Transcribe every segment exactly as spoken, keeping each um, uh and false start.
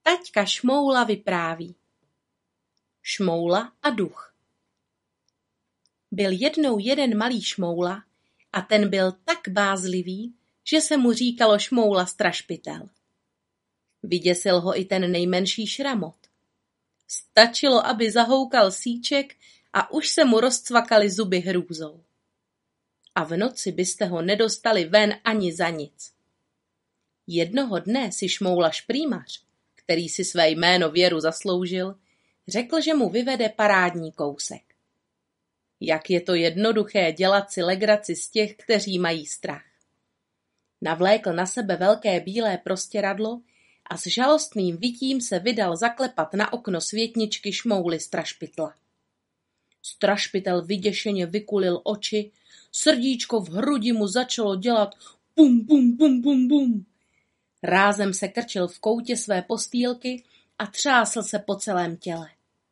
Taťka Šmoula vypráví. Šmoula a duch. Byl jednou jeden malý šmoula a ten byl tak bázlivý, že se mu říkalo Šmoula strašpitel. Vyděsil ho i ten nejmenší šramot. Stačilo, aby zahoukal síček a už se mu rozcvakaly zuby hrůzou. A v noci byste ho nedostali ven ani za nic. Jednoho dne si Šmoula šprýmař, který si své jméno Věru zasloužil, řekl, že mu vyvede parádní kousek. Jak je to jednoduché dělat si legraci z těch, kteří mají strach. Navlékl na sebe velké bílé prostěradlo a s žalostným vytím se vydal zaklepat na okno světničky Šmouly Strašpitla. Strašpitel vyděšeně vykulil oči, srdíčko v hrudi mu začalo dělat bum, bum, bum, bum, bum. Rázem se krčil v koutě své postýlky a třásl se po celém těle.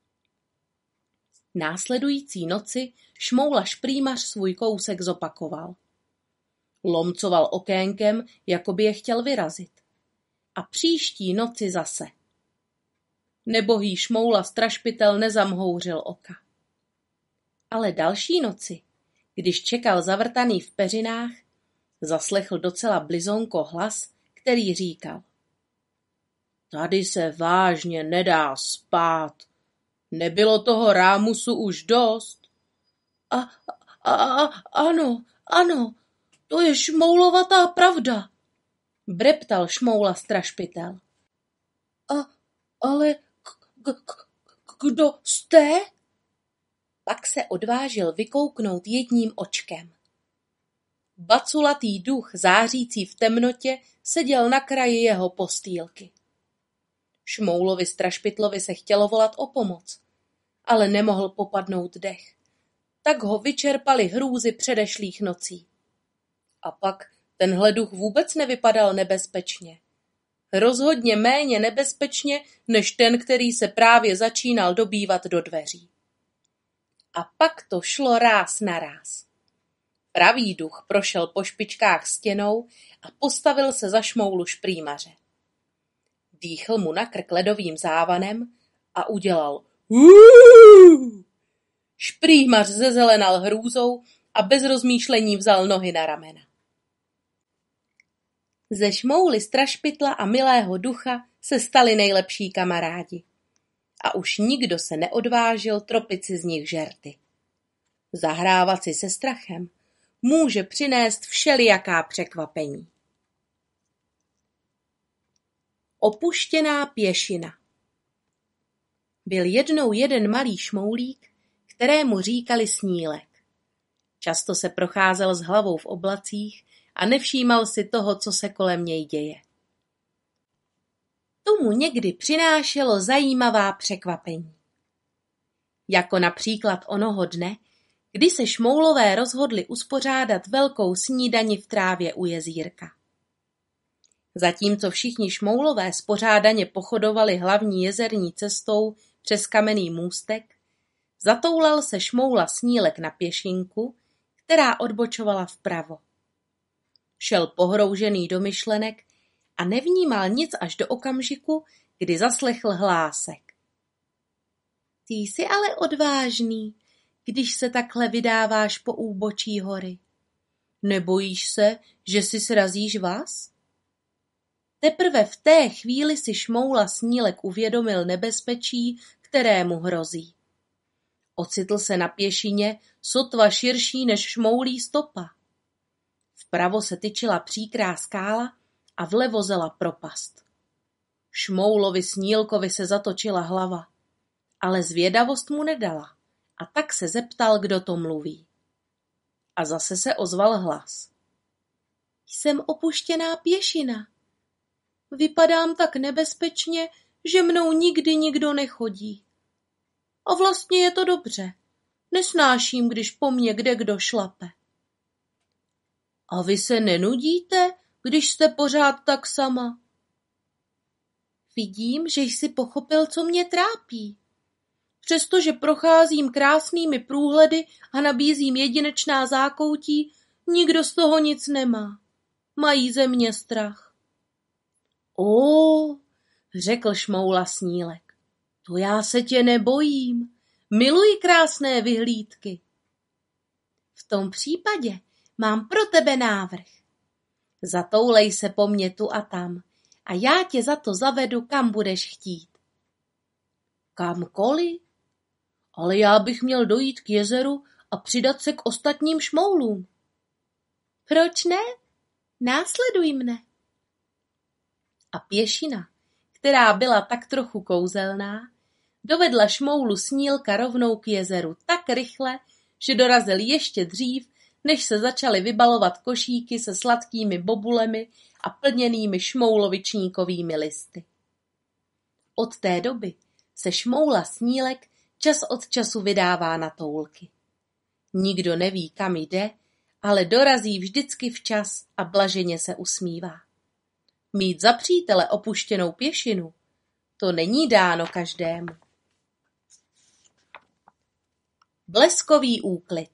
Následující noci Šmoula šprýmař svůj kousek zopakoval. Lomcoval okénkem, jako by je chtěl vyrazit. A příští noci zase. Nebohý Šmoula Strašpitel nezamhouřil oka. Ale další noci, když čekal zavrtaný v peřinách, zaslechl docela blizonko hlas, který říkal. Tady se vážně nedá spát. Nebylo toho rámusu už dost? A, a, a ano, ano, to je šmoulovatá pravda, breptal Šmoula Strašpitel. A, ale k, k, kdo jste? Pak se odvážil vykouknout jedním očkem. Baculatý duch, zářící v temnotě, seděl na kraji jeho postýlky. Šmoulovi Strašpitlovi se chtělo volat o pomoc, ale nemohl popadnout dech. Tak ho vyčerpali hrůzy předešlých nocí. A pak tenhle duch vůbec nevypadal nebezpečně. Rozhodně méně nebezpečně, než ten, který se právě začínal dobývat do dveří. A pak to šlo ráz na ráz. Pravý duch prošel po špičkách stěnou a postavil se za Šmoulu šprýmaře. Dýchl mu na krk ledovým závanem a udělal Uuu! Šprýmař zezelenal hrůzou a bez rozmýšlení vzal nohy na ramena. Ze Šmouly Strašpitla a milého ducha se stali nejlepší kamarádi. A už nikdo se neodvážil tropit si z nich žerty. Zahrávat si se strachem může přinést všelijaká překvapení. Opuštěná pěšina. Byl jednou jeden malý šmoulík, kterému říkali Snílek. Často se procházel s hlavou v oblacích a nevšímal si toho, co se kolem něj děje. Tomu někdy přinášelo zajímavá překvapení. Jako například onoho dne, kdy se šmoulové rozhodli uspořádat velkou snídani v trávě u jezírka. Zatímco všichni šmoulové spořádaně pochodovali hlavní jezerní cestou přes kamenný můstek, zatoulal se Šmoula Snílek na pěšinku, která odbočovala vpravo. Šel pohroužený do myšlenek a nevnímal nic až do okamžiku, kdy zaslechl hlásek. Ty jsi ale odvážný, když se takhle vydáváš po úbočí hory. Nebojíš se, že si srazíš vás? Teprve v té chvíli si Šmoula Snílek uvědomil nebezpečí, které mu hrozí. Ocitl se na pěšině, sotva širší než šmoulí stopa. Vpravo se tyčila příkrá skála a vlevo zela propast. Šmoulovi Snílkovi se zatočila hlava, ale zvědavost mu nedala a tak se zeptal, kdo to mluví. A zase se ozval hlas. Jsem opuštěná pěšina. Vypadám tak nebezpečně, že mnou nikdy nikdo nechodí. A vlastně je to dobře. Nesnáším, když po mně kdekdo šlape. A vy se nenudíte, když jste pořád tak sama? Vidím, že jsi pochopil, co mě trápí. Přestože procházím krásnými průhledy a nabízím jedinečná zákoutí, nikdo z toho nic nemá. Mají ze mě strach. Ó, řekl Šmoula Snílek. To já se tě nebojím. Miluji krásné vyhlídky. V tom případě mám pro tebe návrh. Zatoulej se po mně tu a tam a já tě za to zavedu, kam budeš chtít. Kamkoliv? Ale já bych měl dojít k jezeru a přidat se k ostatním šmoulům. Proč ne? Následuj mne. A pěšina, která byla tak trochu kouzelná, dovedla Šmoulu Snílka rovnou k jezeru tak rychle, že dorazil ještě dřív, než se začaly vybalovat košíky se sladkými bobulemi a plněnými šmoulovičníkovými listy. Od té doby se Šmoula Snílek čas od času vydává na toulky. Nikdo neví, kam jde, ale dorazí vždycky včas a blaženě se usmívá. Mít za přítele opuštěnou pěšinu, to není dáno každému. Bleskový úklid.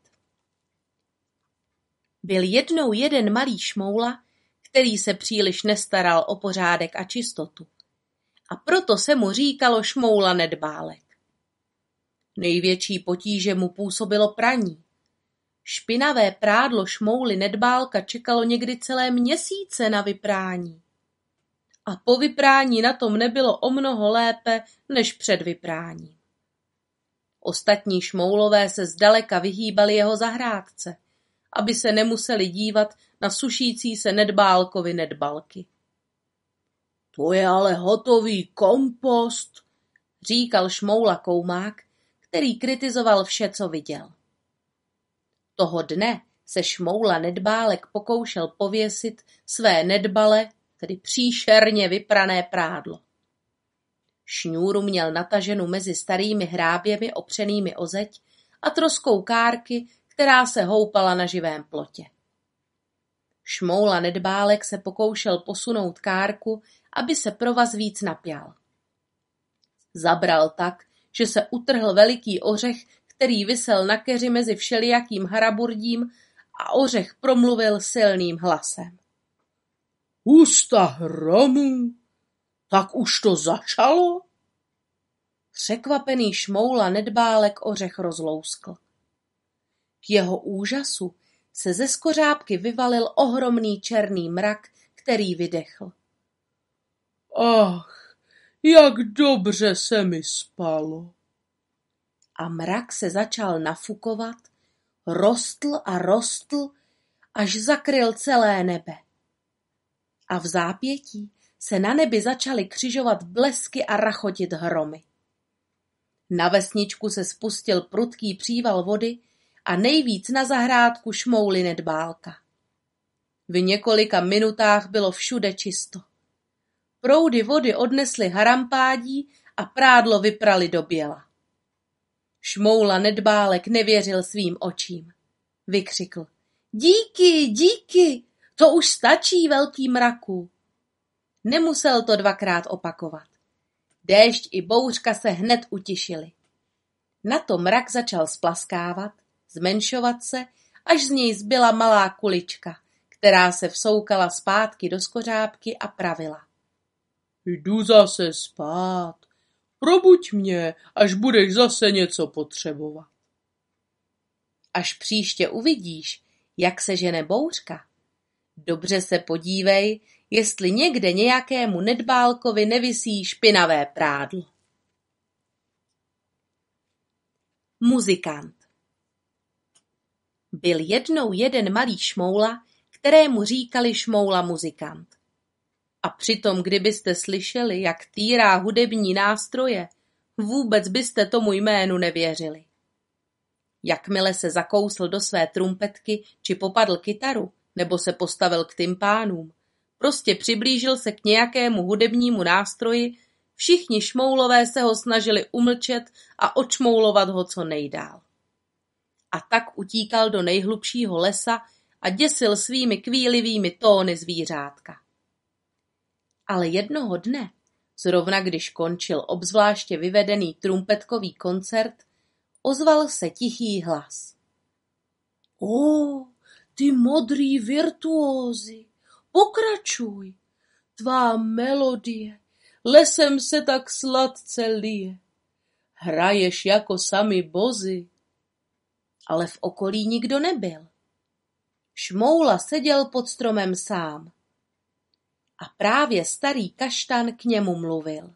Byl jednou jeden malý šmoula, který se příliš nestaral o pořádek a čistotu. A proto se mu říkalo Šmoula Nedbálek. Největší potíže mu působilo praní. Špinavé prádlo Šmouly Nedbálka čekalo někdy celé měsíce na vyprání. A po vyprání na tom nebylo o mnoho lépe než před vypráním. Ostatní šmoulové se zdaleka vyhýbali jeho zahrádce, aby se nemuseli dívat na sušící se Nedbálkovi nedbalky. To je ale hotový kompost, říkal Šmoula Koumák, který kritizoval vše, co viděl. Toho dne se Šmoula Nedbálek pokoušel pověsit své nedbale, tedy příšerně vyprané prádlo. Šňůru měl nataženu mezi starými hráběmi opřenými o zeď a troskou kárky, která se houpala na živém plotě. Šmoula Nedbálek se pokoušel posunout kárku, aby se provaz víc napěl. Zabral tak, že se utrhl veliký ořech, který visel na keři mezi všelijakým haraburdím, a ořech promluvil silným hlasem. Ústa hromů, tak už to začalo? Překvapený Šmoula Nedbálek ořech rozlouskl. K jeho úžasu se ze skořápky vyvalil ohromný černý mrak, který vydechl. Ach, jak dobře se mi spalo. A mrak se začal nafukovat, rostl a rostl, až zakryl celé nebe. A v zápětí se na nebi začaly křižovat blesky a rachotit hromy. Na vesničku se spustil prudký příval vody a nejvíc na zahrádku Šmouly Nedbálka. V několika minutách bylo všude čisto. Proudy vody odnesly harampádí a prádlo vyprali do běla. Šmoula Nedbálek nevěřil svým očím. Vykřikl. Díky, díky, to už stačí, velký mraku. Nemusel to dvakrát opakovat. Déšť i bouřka se hned utišily. Na to mrak začal splaskávat, zmenšovat se, až z něj zbyla malá kulička, která se vsoukala zpátky do skořápky a pravila. Jdu zase spát. Probuď mě, až budeš zase něco potřebovat. Až příště uvidíš, jak se žene bouřka, dobře se podívej, jestli někde nějakému nedbálkovi nevisí špinavé prádlo. Muzikant. Byl jednou jeden malý šmoula, kterému říkali Šmoula muzikant. A přitom, kdybyste slyšeli, jak týrá hudební nástroje, vůbec byste tomu jménu nevěřili. Jakmile se zakousl do své trumpetky či popadl kytaru, nebo se postavil k tympánům, prostě přiblížil se k nějakému hudebnímu nástroji, všichni šmoulové se ho snažili umlčet a odšmoulovat ho co nejdál. A tak utíkal do nejhlubšího lesa a děsil svými kvílivými tóny zvířátka. Ale jednoho dne, zrovna když končil obzvláště vyvedený trumpetkový koncert, ozval se tichý hlas. O, ty modrý virtuózi, pokračuj, tvá melodie lesem se tak sladce lije. Hraješ jako sami bozy. Ale v okolí nikdo nebyl. Šmoula seděl pod stromem sám. A právě starý kaštan k němu mluvil.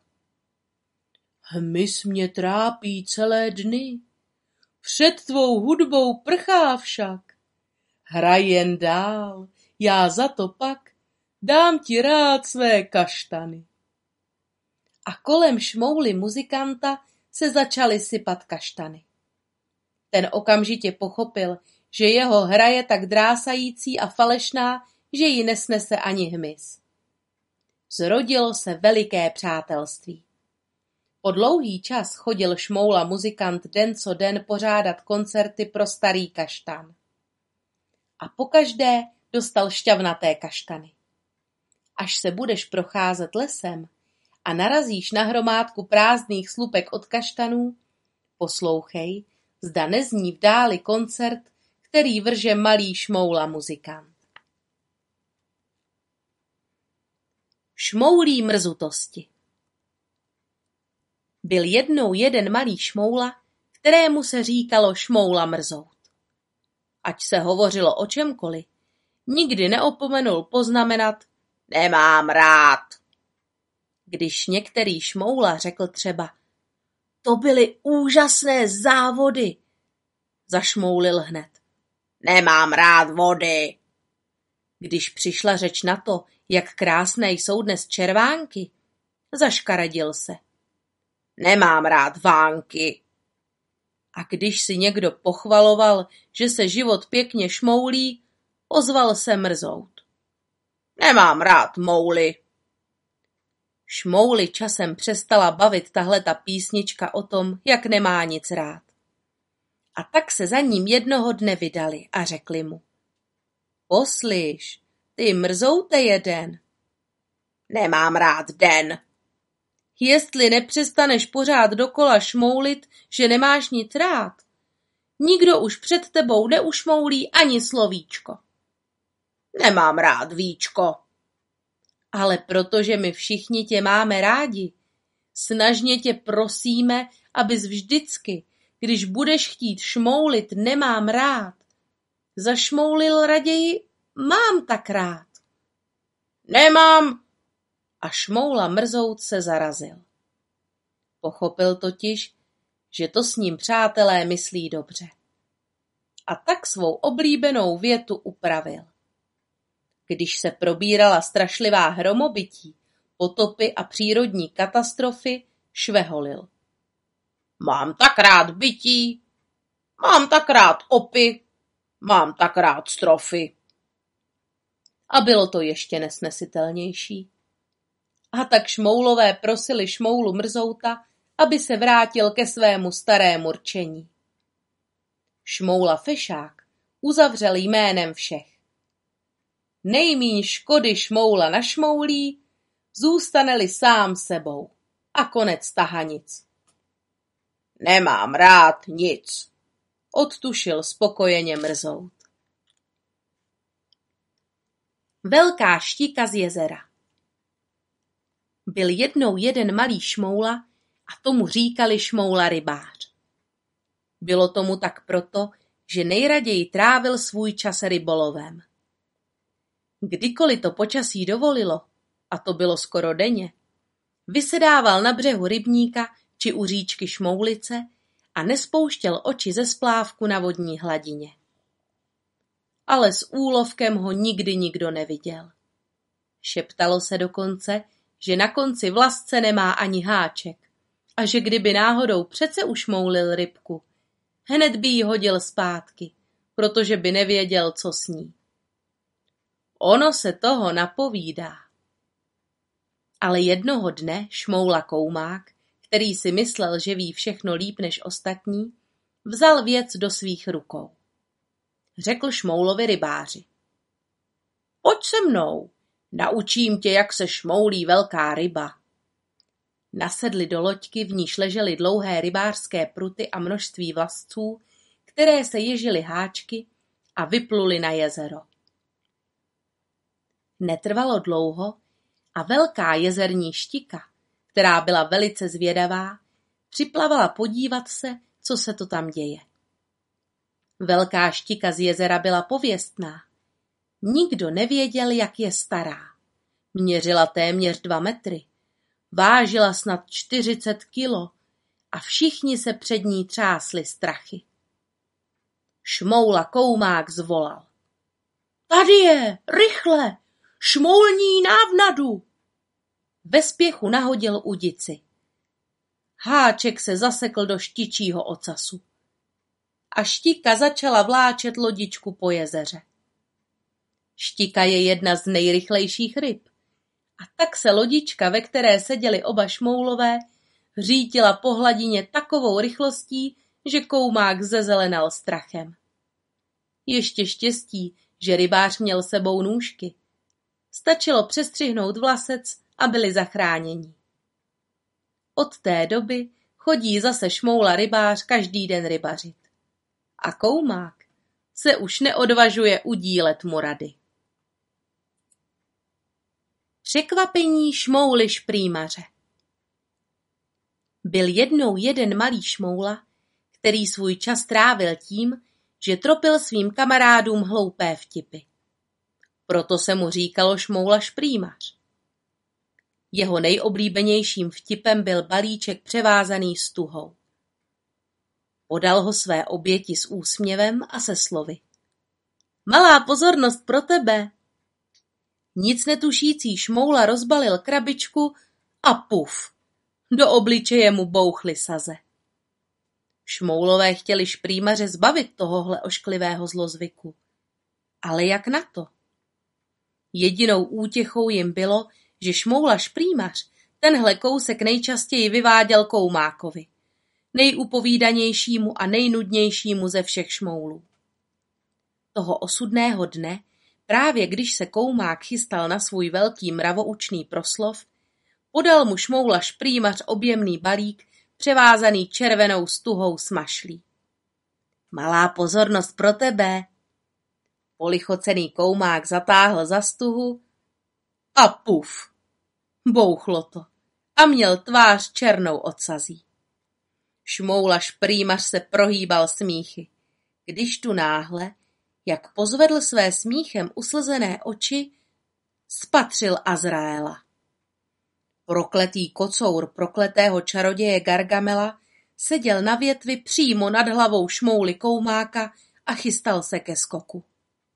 Hmyz mě trápí celé dny, před tvou hudbou prchá však. Hraj jen dál, já za to pak dám ti rád své kaštany. A kolem šmouly muzikanta se začaly sypat kaštany. Ten okamžitě pochopil, že jeho hra je tak drásající a falešná, že ji nesnese ani hmyz. Zrodilo se veliké přátelství. Po dlouhý čas chodil šmoula muzikant den co den pořádat koncerty pro starý kaštan. A pokaždé dostal šťavnaté kaštany. Až se budeš procházet lesem a narazíš na hromádku prázdných slupek od kaštanů, poslouchej, zda nezní v dáli koncert, který vrže malý šmoula muzikant. Šmoulí mrzutosti. Byl jednou jeden malý šmoula, kterému se říkalo šmoula mrzout. Ať se hovořilo o čemkoliv, nikdy neopomenul poznamenat nemám rád. Když některý šmoula řekl třeba to byly úžasné závody, zašmoulil hned nemám rád vody. Když přišla řeč na to, jak krásné jsou dnes červánky, zaškaradil se. Nemám rád vánky. A když si někdo pochvaloval, že se život pěkně šmoulí, ozval se mrzout. Nemám rád mouly. Šmouli časem přestala bavit tahleta písnička o tom, jak nemá nic rád. A tak se za ním jednoho dne vydali a řekli mu. Poslyš, ty mrzoute jeden. Nemám rád den. Jestli nepřestaneš pořád dokola šmoulit, že nemáš nic rád, nikdo už před tebou neušmoulí ani slovíčko. Nemám rád víčko. Ale protože my všichni tě máme rádi, snažně tě prosíme, abys vždycky, když budeš chtít šmoulit nemám rád, zašmoulil raději mám tak rád. Nemám. A šmoula mrzout se zarazil. Pochopil totiž, že to s ním přátelé myslí dobře. A tak svou oblíbenou větu upravil. Když se probírala strašlivá hromobytí, potopy a přírodní katastrofy, šveholil. Mám tak rád bytí, mám tak rád opy, mám tak rád strofy. A bylo to ještě nesnesitelnější. A tak šmoulové prosili šmoulu mrzouta, aby se vrátil ke svému starému rčení. Šmoula fešák uzavřel jménem všech. Nejmíň škody šmoula našmoulí, zůstane-li sám sebou. A konec tahanic. Nemám rád nic, odtušil spokojeně mrzout. Velká štika z jezera. Byl jednou jeden malý šmoula a tomu říkali šmoula rybář. Bylo tomu tak proto, že nejraději trávil svůj čas rybolovem. Kdykoliv to počasí dovolilo, a to bylo skoro denně, vysedával na břehu rybníka či u říčky Šmoulice a nespouštěl oči ze splávku na vodní hladině. Ale s úlovkem ho nikdy nikdo neviděl. Šeptalo se dokonce, že na konci vlasce nemá ani háček a že kdyby náhodou přece ušmoulil rybku, hned by ji hodil zpátky, protože by nevěděl, co s ní. Ono se toho napovídá. Ale jednoho dne šmoula Koumák, který si myslel, že ví všechno líp než ostatní, vzal věc do svých rukou. Řekl šmoulovi rybáři. Pojď se mnou, naučím tě, jak se šmoulí velká ryba. Nasedli do loďky, v níž ležely dlouhé rybářské pruty a množství vlasců, které se ježily háčky a vypluli na jezero. Netrvalo dlouho a velká jezerní štika která byla velice zvědavá, připlavala podívat se, co se to tam děje. Velká štika z jezera byla pověstná. Nikdo nevěděl, jak je stará. Měřila téměř dva metry. Vážila snad čtyřicet kilo a všichni se před ní třásli strachy. Šmoula Koumák zvolal. Tady je, rychle, šmoulní návnadu. Ve spěchu nahodil udici. Háček se zasekl do štičího ocasu. A štika začala vláčet lodičku po jezeře. Štika je jedna z nejrychlejších ryb. A tak se lodička, ve které seděli oba šmoulové, řítila po hladině takovou rychlostí, že Koumák zezelenal strachem. Ještě štěstí, že rybář měl sebou nůžky. Stačilo přestřihnout vlasec a byli zachráněni. Od té doby chodí zase šmoula rybář každý den rybařit. A Koumák se už neodvažuje udílet mu rady. Překvapení šmouly šprýmaře. Byl jednou jeden malý šmoula, který svůj čas trávil tím, že tropil svým kamarádům hloupé vtipy. Proto se mu říkalo šmoula šprýmař. Jeho nejoblíbenějším vtipem byl balíček převázaný stuhou. Podal ho své oběti s úsměvem a se slovy. Malá pozornost pro tebe. Nic netušící šmoula rozbalil krabičku a puf, do obličeje mu bouchly saze. Šmoulové chtěli šprýmaře zbavit tohohle ošklivého zlozvyku. Ale jak na to? Jedinou útěchou jim bylo, že šmoula šprýmař tenhle kousek nejčastěji vyváděl Koumákovi, nejupovídanějšímu a nejnudnějšímu ze všech šmoulů. Toho osudného dne, právě když se Koumák chystal na svůj velký mravoučný proslov, podal mu šmoula šprýmař objemný balík, převázaný červenou stuhou s mašlí. Malá pozornost pro tebe. Polichocený Koumák zatáhl za stuhu a puf, bouchlo to a měl tvář černou od sazí. Šmoula šprýmař se prohýbal smíchy, když tu náhle, jak pozvedl své smíchem uslzené oči, spatřil Azraela. Prokletý kocour prokletého čaroděje Gargamela seděl na větvi přímo nad hlavou šmouly Koumáka a chystal se ke skoku.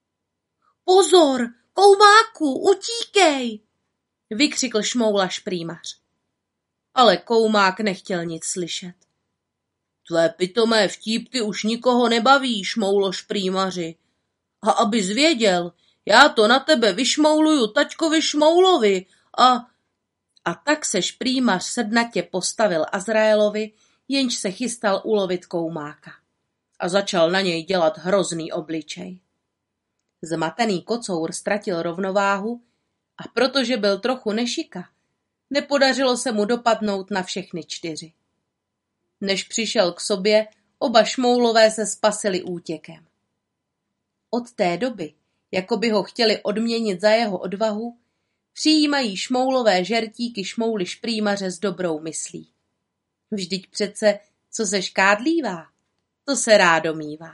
Pozor, Koumáku, utíkej! Vykřikl šmoula šprýmař. Ale Koumák nechtěl nic slyšet. Tvé pitomé vtípky už nikoho nebaví, šmoulo šprýmaři. A abys věděl, já to na tebe vyšmouluju taťkovi šmoulovi a... A tak se šprýmař sednatě postavil Azraelovi, jenž se chystal ulovit Koumáka. A začal na něj dělat hrozný obličej. Zmatený kocour ztratil rovnováhu a protože byl trochu nešika, nepodařilo se mu dopadnout na všechny čtyři. Než přišel k sobě, oba šmoulové se spasili útěkem. Od té doby, jako by ho chtěli odměnit za jeho odvahu, přijímají šmoulové žertíky šmouly šprýmaře s dobrou myslí. Vždyť přece, co se škádlívá, to se rádo mívá.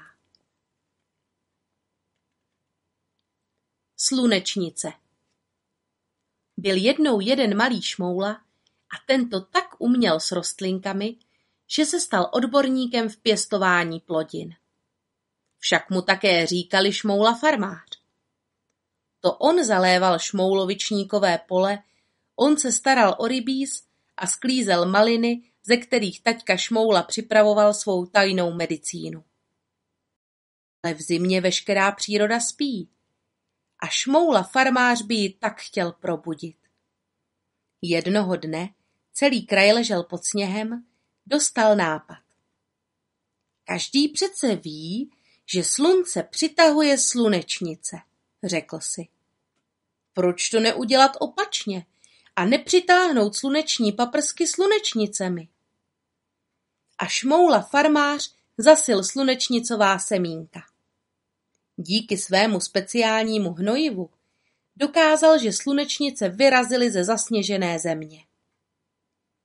Slunečnice. Byl jednou jeden malý šmoula a tento tak uměl s rostlinkami, že se stal odborníkem v pěstování plodin. Však mu také říkali šmoula farmář. To on zaléval šmoulovičníkové pole, on se staral o rybíz a sklízel maliny, ze kterých taťka šmoula připravoval svou tajnou medicínu. Ale v zimě veškerá příroda spí a šmoula farmář by ji tak chtěl probudit. Jednoho dne celý kraj ležel pod sněhem, dostal nápad. Každý přece ví, že slunce přitahuje slunečnice, řekl si. Proč to neudělat opačně a nepřitáhnout sluneční paprsky slunečnicemi? A šmoula farmář zasyl slunečnicová semínka. Díky svému speciálnímu hnojivu dokázal, že slunečnice vyrazily ze zasněžené země.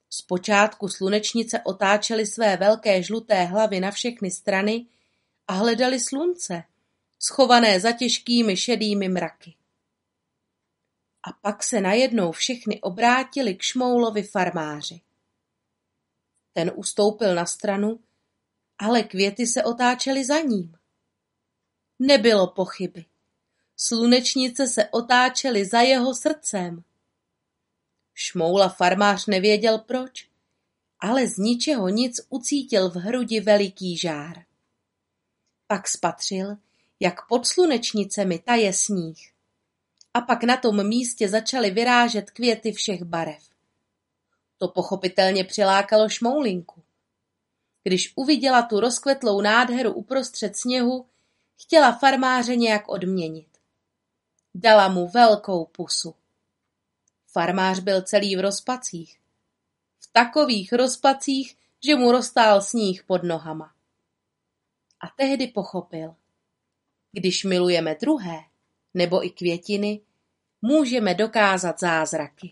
Zpočátku slunečnice otáčely své velké žluté hlavy na všechny strany a hledali slunce, schované za těžkými šedými mraky. A pak se najednou všechny obrátili k Šmoulovi farmáři. Ten ustoupil na stranu, ale květy se otáčely za ním. Nebylo pochyby. Slunečnice se otáčely za jeho srdcem. Šmoula farmář nevěděl proč, ale z ničeho nic ucítil v hrudi veliký žár. Pak spatřil, jak pod slunečnicemi taje sníh. A pak na tom místě začaly vyrážet květy všech barev. To pochopitelně přilákalo Šmoulinku. Když uviděla tu rozkvetlou nádheru uprostřed sněhu, chtěla farmáře nějak odměnit. Dala mu velkou pusu. Farmář byl celý v rozpacích. V takových rozpacích, že mu roztál sníh pod nohama. A tehdy pochopil. Když milujeme druhé, nebo i květiny, můžeme dokázat zázraky.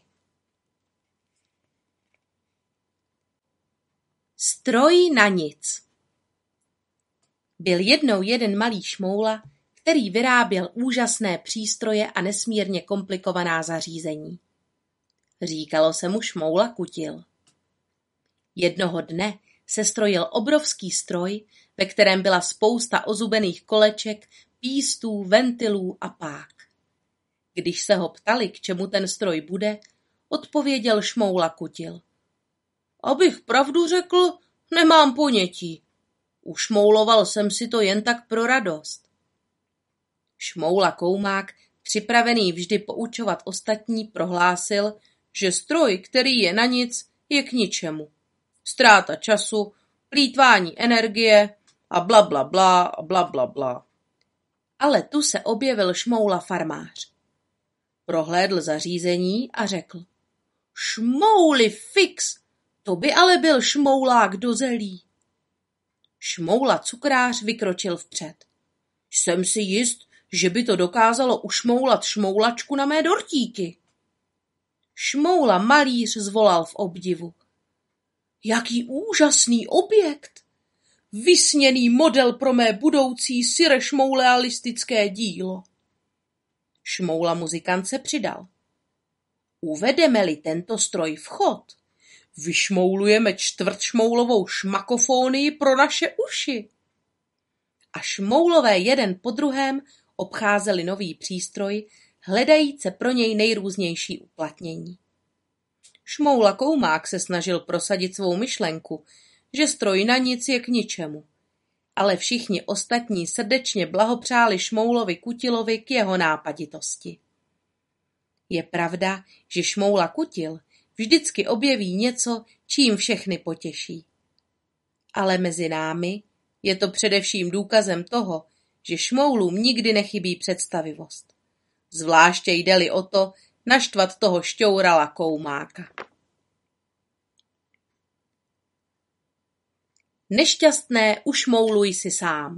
Stroj na nic. Byl jednou jeden malý šmoula, který vyráběl úžasné přístroje a nesmírně komplikovaná zařízení. Říkalo se mu Šmoula Kutil. Jednoho dne sestrojil obrovský stroj, ve kterém byla spousta ozubených koleček, pístů, ventilů a pák. Když se ho ptali, k čemu ten stroj bude, odpověděl Šmoula Kutil. Abych pravdu řekl, nemám ponětí. Ušmouloval jsem si to jen tak pro radost. Šmoula Koumák, připravený vždy poučovat ostatní, prohlásil, že stroj, který je na nic, je k ničemu. Ztráta času, plýtvání energie a bla bla bla a bla bla bla. Ale tu se objevil Šmoula farmář. Prohlédl zařízení a řekl. Šmouli fix, to by ale byl šmoulák do zelí. Šmoula cukrář vykročil vpřed. Jsem si jist, že by to dokázalo ušmoulat šmoulačku na mé dortíky. Šmoula malíř zvolal v obdivu. Jaký úžasný objekt! Vysněný model pro mé budoucí syrešmoulealistické dílo. Šmoula muzikant se přidal. Uvedeme-li tento stroj v chod, vyšmoulujeme čtvrtšmoulovou šmakofonii pro naše uši. A šmoulové jeden po druhém obcházeli nový přístroj, hledajíce pro něj nejrůznější uplatnění. Šmoula Koumák se snažil prosadit svou myšlenku, že stroj na nic je k ničemu. Ale všichni ostatní srdečně blahopřáli Šmoulovi Kutilovi k jeho nápaditosti. Je pravda, že Šmoula Kutil vždycky objeví něco, čím všechny potěší. Ale mezi námi je to především důkazem toho, že šmoulům nikdy nechybí představivost. Zvláště jde-li o to naštvat toho šťourala Koumáka. Nešťastné ušmouluj si sám.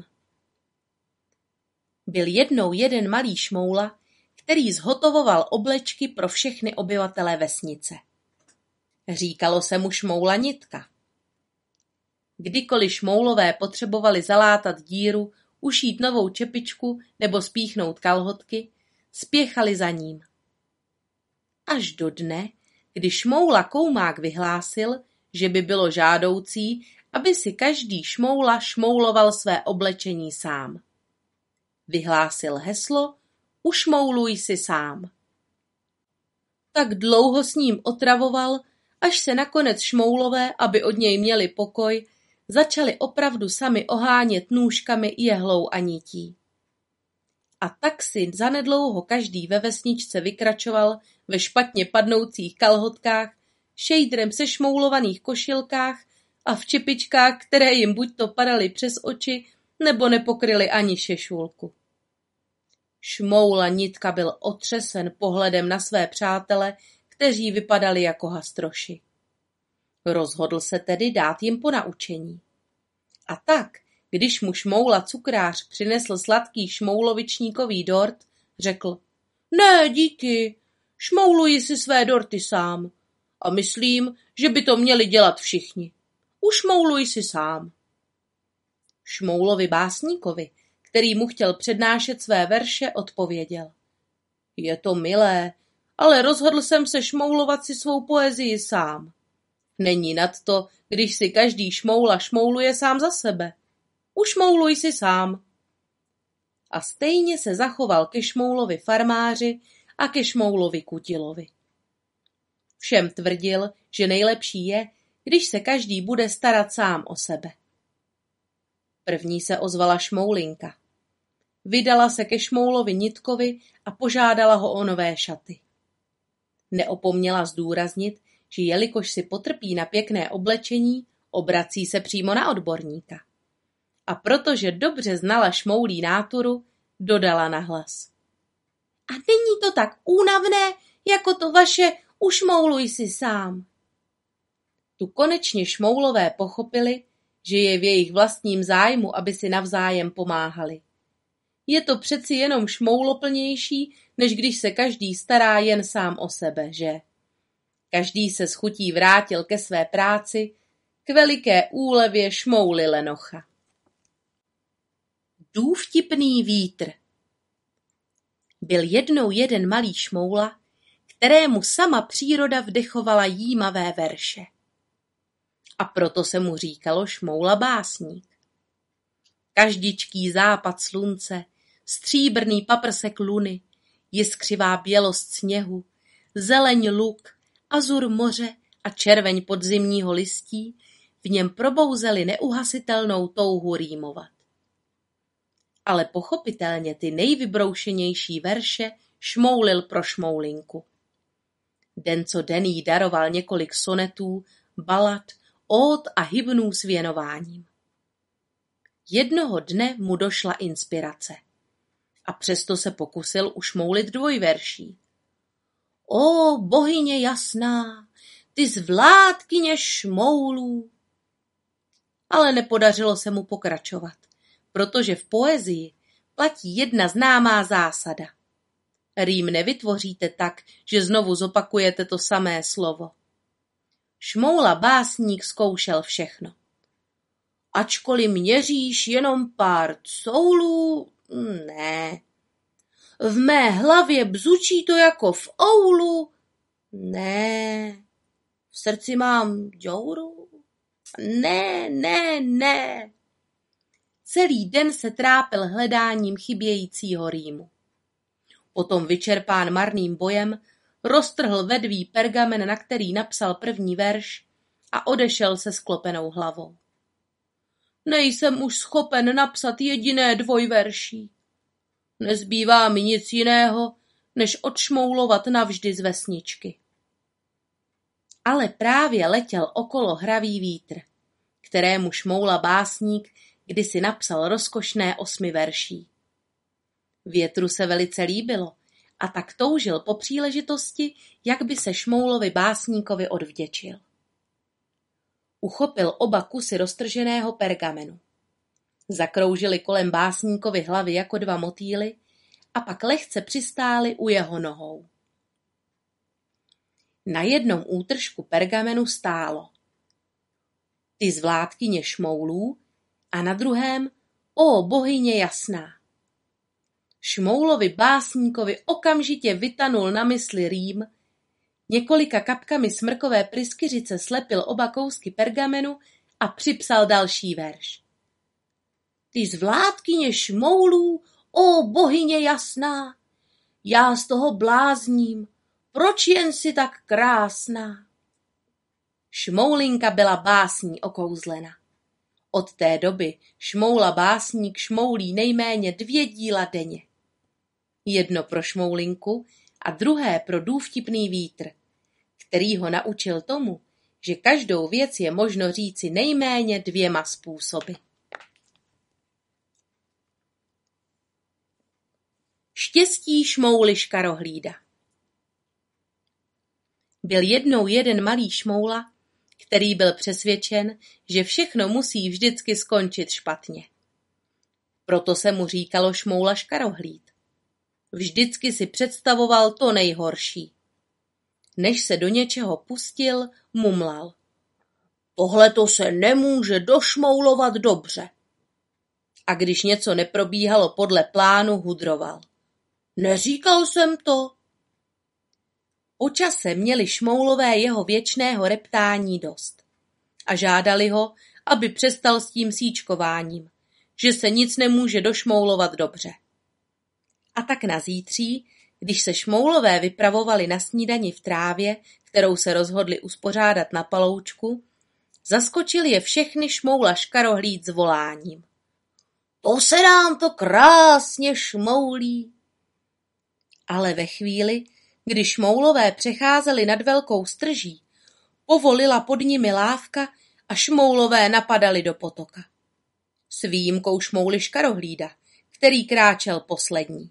Byl jednou jeden malý šmoula, který zhotovoval oblečky pro všechny obyvatele vesnice. Říkalo se mu Šmoula Nitka. Kdykoliv šmoulové potřebovali zalátat díru, ušít novou čepičku nebo spíchnout kalhotky, spěchali za ním. Až do dne, kdy Šmoula Koumák vyhlásil, že by bylo žádoucí, aby si každý šmoula šmouloval své oblečení sám. Vyhlásil heslo Ušmouluj si sám. Tak dlouho s ním otravoval, až se nakonec šmoulové, aby od něj měli pokoj, začali opravdu sami ohánět nůžkami, jehlou a nití. A tak si zanedlouho každý ve vesničce vykračoval ve špatně padnoucích kalhotkách, šejdrem sešmoulovaných košilkách a v čepičkách, které jim buďto padaly přes oči, nebo nepokryly ani šešulku. Šmoula Nitka byl otřesen pohledem na své přátele, kteří vypadali jako hastroši. Rozhodl se tedy dát jim ponaučení. A tak, když mu Šmoula cukrář přinesl sladký šmoulovičníkový dort, řekl: Ne, díky, šmouluji si své dorty sám. A myslím, že by to měli dělat všichni. Ušmouluj si sám. Šmoulovi básníkovi, který mu chtěl přednášet své verše, odpověděl. Je to milé, ale rozhodl jsem se šmoulovat si svou poezii sám. Není nad to, když si každý šmoula šmouluje sám za sebe. Ušmouluj si sám. A stejně se zachoval ke šmoulovi farmáři a ke šmoulovi kutilovi. Všem tvrdil, že nejlepší je, když se každý bude starat sám o sebe. První se ozvala Šmoulinka. Vydala se ke šmoulovi Nitkovi a požádala ho o nové šaty. Neopomněla zdůraznit, že jelikož si potrpí na pěkné oblečení, obrací se přímo na odborníka. A protože dobře znala šmoulí náturu, dodala nahlas. A není to tak únavné, jako to vaše ušmouluj si sám. Tu konečně šmoulové pochopili, že je v jejich vlastním zájmu, aby si navzájem pomáhali. Je to přeci jenom šmouloplnější, než když se každý stará jen sám o sebe, že? Každý se s chutí vrátil ke své práci, k veliké úlevě šmouly lenocha. Důvtipný vítr. Byl jednou jeden malý šmoula, kterému sama příroda vdechovala jímavé verše. A proto se mu říkalo šmoula básník. Každičký západ slunce, stříbrný paprsek luny, jiskřivá bělost sněhu, zeleň luk, azur moře a červeň podzimního listí v něm probouzeli neuhasitelnou touhu rýmovat. Ale pochopitelně ty nejvybroušenější verše šmoulil pro Šmoulinku. Den co den jí daroval několik sonetů, balad, ód a hymnů s věnováním. Jednoho dne mu došla inspirace a přesto se pokusil ušmoulit dvojverší. O bohyně jasná, ty zvládkyně šmoulů. Ale nepodařilo se mu pokračovat, protože v poezii platí jedna známá zásada. Rým nevytvoříte tak, že znovu zopakujete to samé slovo. Šmoula básník zkoušel všechno. Ačkoliv měříš jenom pár coulů, ne. V mé hlavě bzučí to jako v oulu, ne. V srdci mám děuru, ne, ne, ne. Celý den se trápil hledáním chybějícího rýmu. Potom vyčerpán marným bojem roztrhl vedví pergamen, na který napsal první verš a odešel se sklopenou hlavou. Nejsem už schopen napsat jediné dvojverší. Nezbývá mi nic jiného, než odšmoulovat navždy z vesničky. Ale právě letěl okolo hravý vítr, kterému šmoula básník kdysi napsal rozkošné osmi verší. Větru se velice líbilo a tak toužil po příležitosti, jak by se šmoulovi básníkovi odvděčil. Uchopil oba kusy roztrženého pergamenu. Zakroužili kolem básníkovy hlavy jako dva motýly a pak lehce přistáli u jeho nohou. Na jednom útržku pergamenu stálo Ty zvládkyně šmoulů a na druhém O bohyně jasná. Šmoulovi básníkovi okamžitě vytanul na mysli rým, několika kapkami smrkové pryskyřice slepil oba kousky pergamenu a připsal další verš. Ty zvládkyně šmoulů, o bohyně jasná, já z toho blázním, proč jen si tak krásná? Šmoulinka byla básní okouzlena. Od té doby šmoula básník šmoulí nejméně dvě díla denně. Jedno pro Šmoulinku a druhé pro důvtipný vítr, který ho naučil tomu, že každou věc je možno říci nejméně dvěma způsoby. Štěstí šmouly škarohlída. Byl jednou jeden malý šmoula, který byl přesvědčen, že všechno musí vždycky skončit špatně. Proto se mu říkalo šmoula škarohlíd. Vždycky si představoval to nejhorší. Než se do něčeho pustil, mumlal. Tohleto se nemůže došmoulovat dobře. A když něco neprobíhalo podle plánu, hudroval. Neříkal jsem to. Po čase měli šmoulové jeho věčného reptání dost a žádali ho, aby přestal s tím síčkováním, že se nic nemůže došmoulovat dobře. A tak na zítří, když se šmoulové vypravovali na snídani v trávě, kterou se rozhodli uspořádat na paloučku, zaskočil je všechny Šmoula Škarohlíd s voláním. To se nám to krásně šmoulí. Ale ve chvíli, kdy šmoulové přecházeli nad velkou strží, povolila pod nimi lávka a šmoulové napadali do potoka. S výjimkou Šmouly Škarohlída, který kráčel poslední.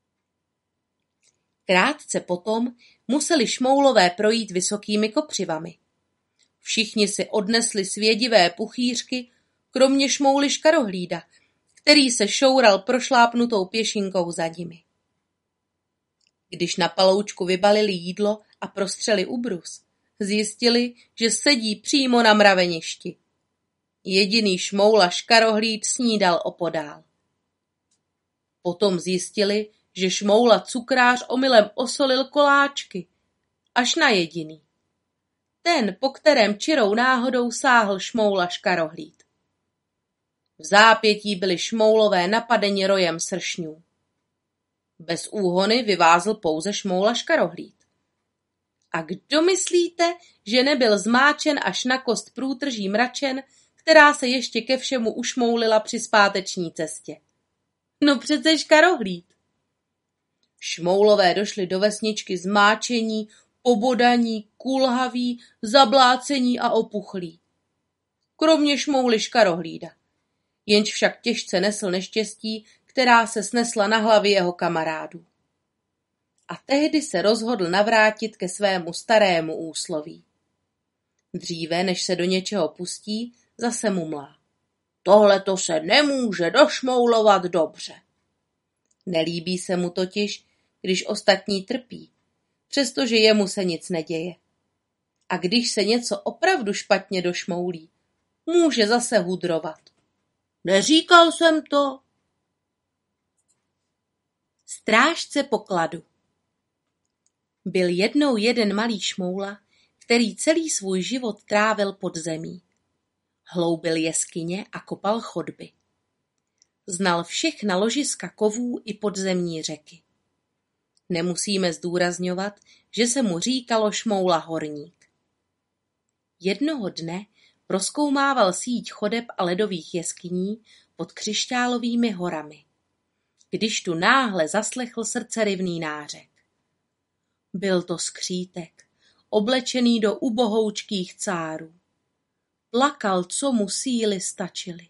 Krátce potom museli šmoulové projít vysokými kopřivami. Všichni si odnesli svědivé puchýřky, kromě Šmouly Škarohlída, který se šoural prošlápnutou pěšinkou za nimi. Když na paloučku vybalili jídlo a prostřeli ubrus, zjistili, že sedí přímo na mraveništi. Jediný Šmoula Škarohlíd snídal opodál. Potom zjistili, že Šmoula Cukrář omylem osolil koláčky, až na jediný. Ten, po kterém čirou náhodou sáhl Šmoula Škarohlíd. V zápětí byli šmoulové napadeni rojem sršňů. Bez úhony vyvázl pouze Šmoula Škarohlíd. A kdo myslíte, že nebyl zmáčen až na kost průtrží mračen, která se ještě ke všemu ušmoulila při zpáteční cestě? No přece Škarohlíd. Šmoulové došli do vesničky zmáčení, pobodaní, kulhaví, zablácení a opuchlí. Kromě Šmouly Škarohlída. Jenž však těžce nesl neštěstí, která se snesla na hlavy jeho kamarádů. A tehdy se rozhodl navrátit ke svému starému úsloví. Dříve, než se do něčeho pustí, zase mumlá. Tohleto se nemůže došmoulovat dobře. Nelíbí se mu totiž, když ostatní trpí, přestože jemu se nic neděje. A když se něco opravdu špatně došmoulí, může zase hudrovat. Neříkal jsem to. Strážce pokladu. Byl jednou jeden malý šmoula, který celý svůj život trávil pod zemí. Hloubil jeskyně a kopal chodby. Znal všechna ložiska kovů i podzemní řeky. Nemusíme zdůrazňovat, že se mu říkalo Šmoula Horník. Jednoho dne prozkoumával síť chodeb a ledových jeskyní pod křišťálovými horami, když tu náhle zaslechl srdceryvný nářek. Byl to skřítek, oblečený do ubohoučkých cárů. Plakal, co mu síly stačily.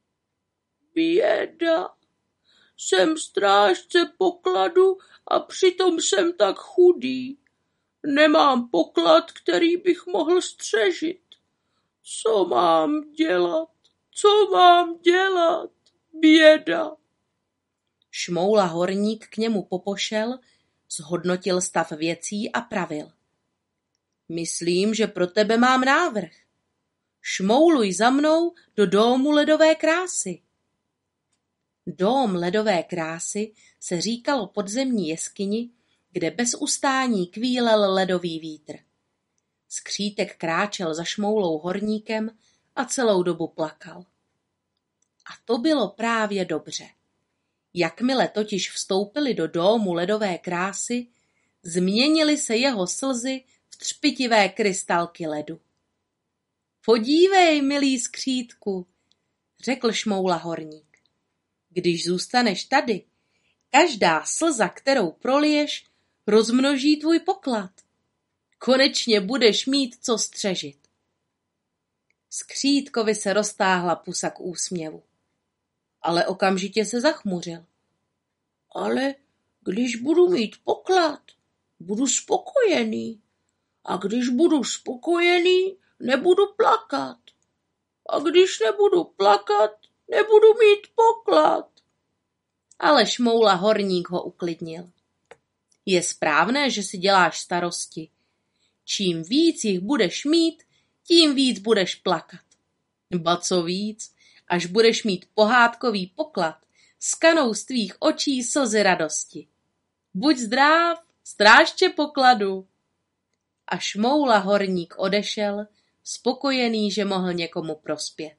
Běda, jsem strážce pokladu a přitom jsem tak chudý. Nemám poklad, který bych mohl střežit. Co mám dělat? Co mám dělat? Běda. Šmoula Horník k němu popošel, zhodnotil stav věcí a pravil. Myslím, že pro tebe mám návrh. Šmouluj za mnou do domu ledové krásy. Dóm ledové krásy se říkalo podzemní jeskyni, kde bez ustání kvílel ledový vítr. Skřítek kráčel za Šmoulou Horníkem a celou dobu plakal. A to bylo právě dobře. Jakmile totiž vstoupili do domu ledové krásy, změnily se jeho slzy v třpitivé krystalky ledu. Podívej, milý skřítku, řekl Šmoula Horník. Když zůstaneš tady, každá slza, kterou proliješ, rozmnoží tvůj poklad. Konečně budeš mít co střežit. Skřítkovi se roztáhla pusa k úsměvu. Ale okamžitě se zachmuřil. Ale když budu mít poklad, budu spokojený. A když budu spokojený, nebudu plakat. A když nebudu plakat, nebudu mít poklad. Ale Šmoula Horník ho uklidnil. Je správné, že si děláš starosti. Čím víc jich budeš mít, tím víc budeš plakat. Ba co víc, až budeš mít pohádkový poklad, skanou z tvých očí slzy radosti. Buď zdráv, strážče pokladu. A Šmoula horník odešel, spokojený, že mohl někomu prospět.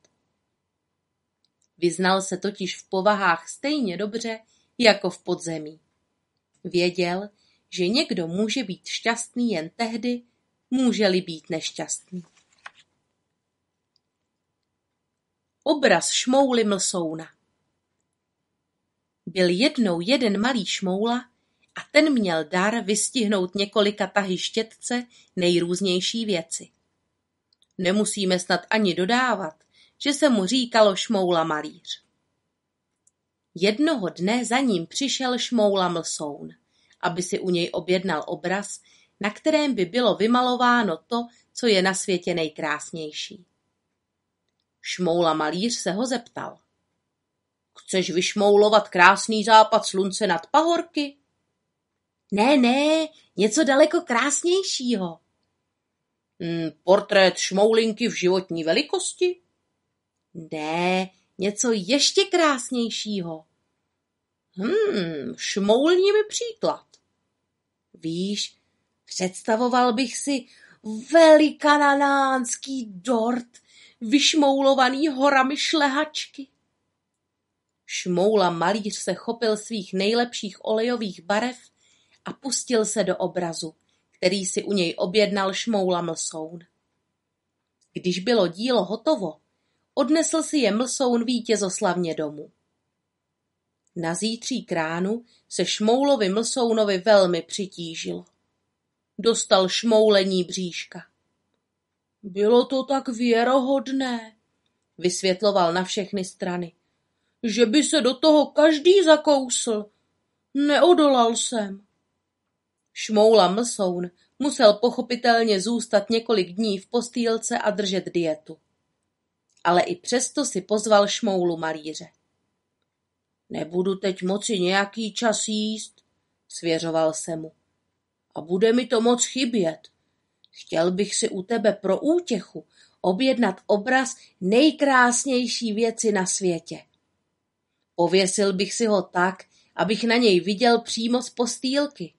Vyznal se totiž v povahách stejně dobře, jako v podzemí. Věděl, že někdo může být šťastný jen tehdy, může-li být nešťastný. Obraz Šmouly Mlsouna. Byl jednou jeden malý šmoula a ten měl dar vystihnout několika tahy štětce nejrůznější věci. Nemusíme snad ani dodávat, že se mu říkalo Šmoula malíř. Jednoho dne za ním přišel Šmoula Mlsoun, aby si u něj objednal obraz, na kterém by bylo vymalováno to, co je na světě nejkrásnější. Šmoula malíř se ho zeptal. Chceš vyšmoulovat krásný západ slunce nad pahorky? Ne, ne, něco daleko krásnějšího. Hmm, portrét šmoulinky v životní velikosti? Ne, něco ještě krásnějšího. Hmm, šmoulni mi příklad. Víš, představoval bych si velikanánský dort, vyšmoulovaný horami šlehačky. Šmoula malíř se chopil svých nejlepších olejových barev a pustil se do obrazu, který si u něj objednal Šmoula Mlsoun. Když bylo dílo hotovo, odnesl si je Mlsoun vítězoslavně domů. Na zítří ránu se Šmoulovi Mlsounovi velmi přitížilo. Dostal šmoulení bříška. Bylo to tak věrohodné, vysvětloval na všechny strany, že by se do toho každý zakousl. Neodolal jsem. Šmoula Mlsoun musel pochopitelně zůstat několik dní v postýlce a držet dietu. Ale i přesto si pozval Šmoulu malíře. Nebudu teď moci nějaký čas jíst, svěřoval se mu. A bude mi to moc chybět. Chtěl bych si u tebe pro útěchu objednat obraz nejkrásnější věci na světě. Pověsil bych si ho tak, abych na něj viděl přímo z postýlky.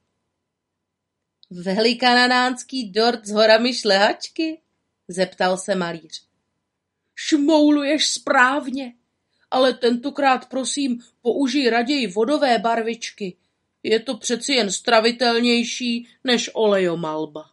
Velikanánský dort s horami šlehačky? Zeptal se malíř. Šmouluješ správně, ale tentokrát prosím použij raději vodové barvičky. Je to přeci jen stravitelnější než olejomalba.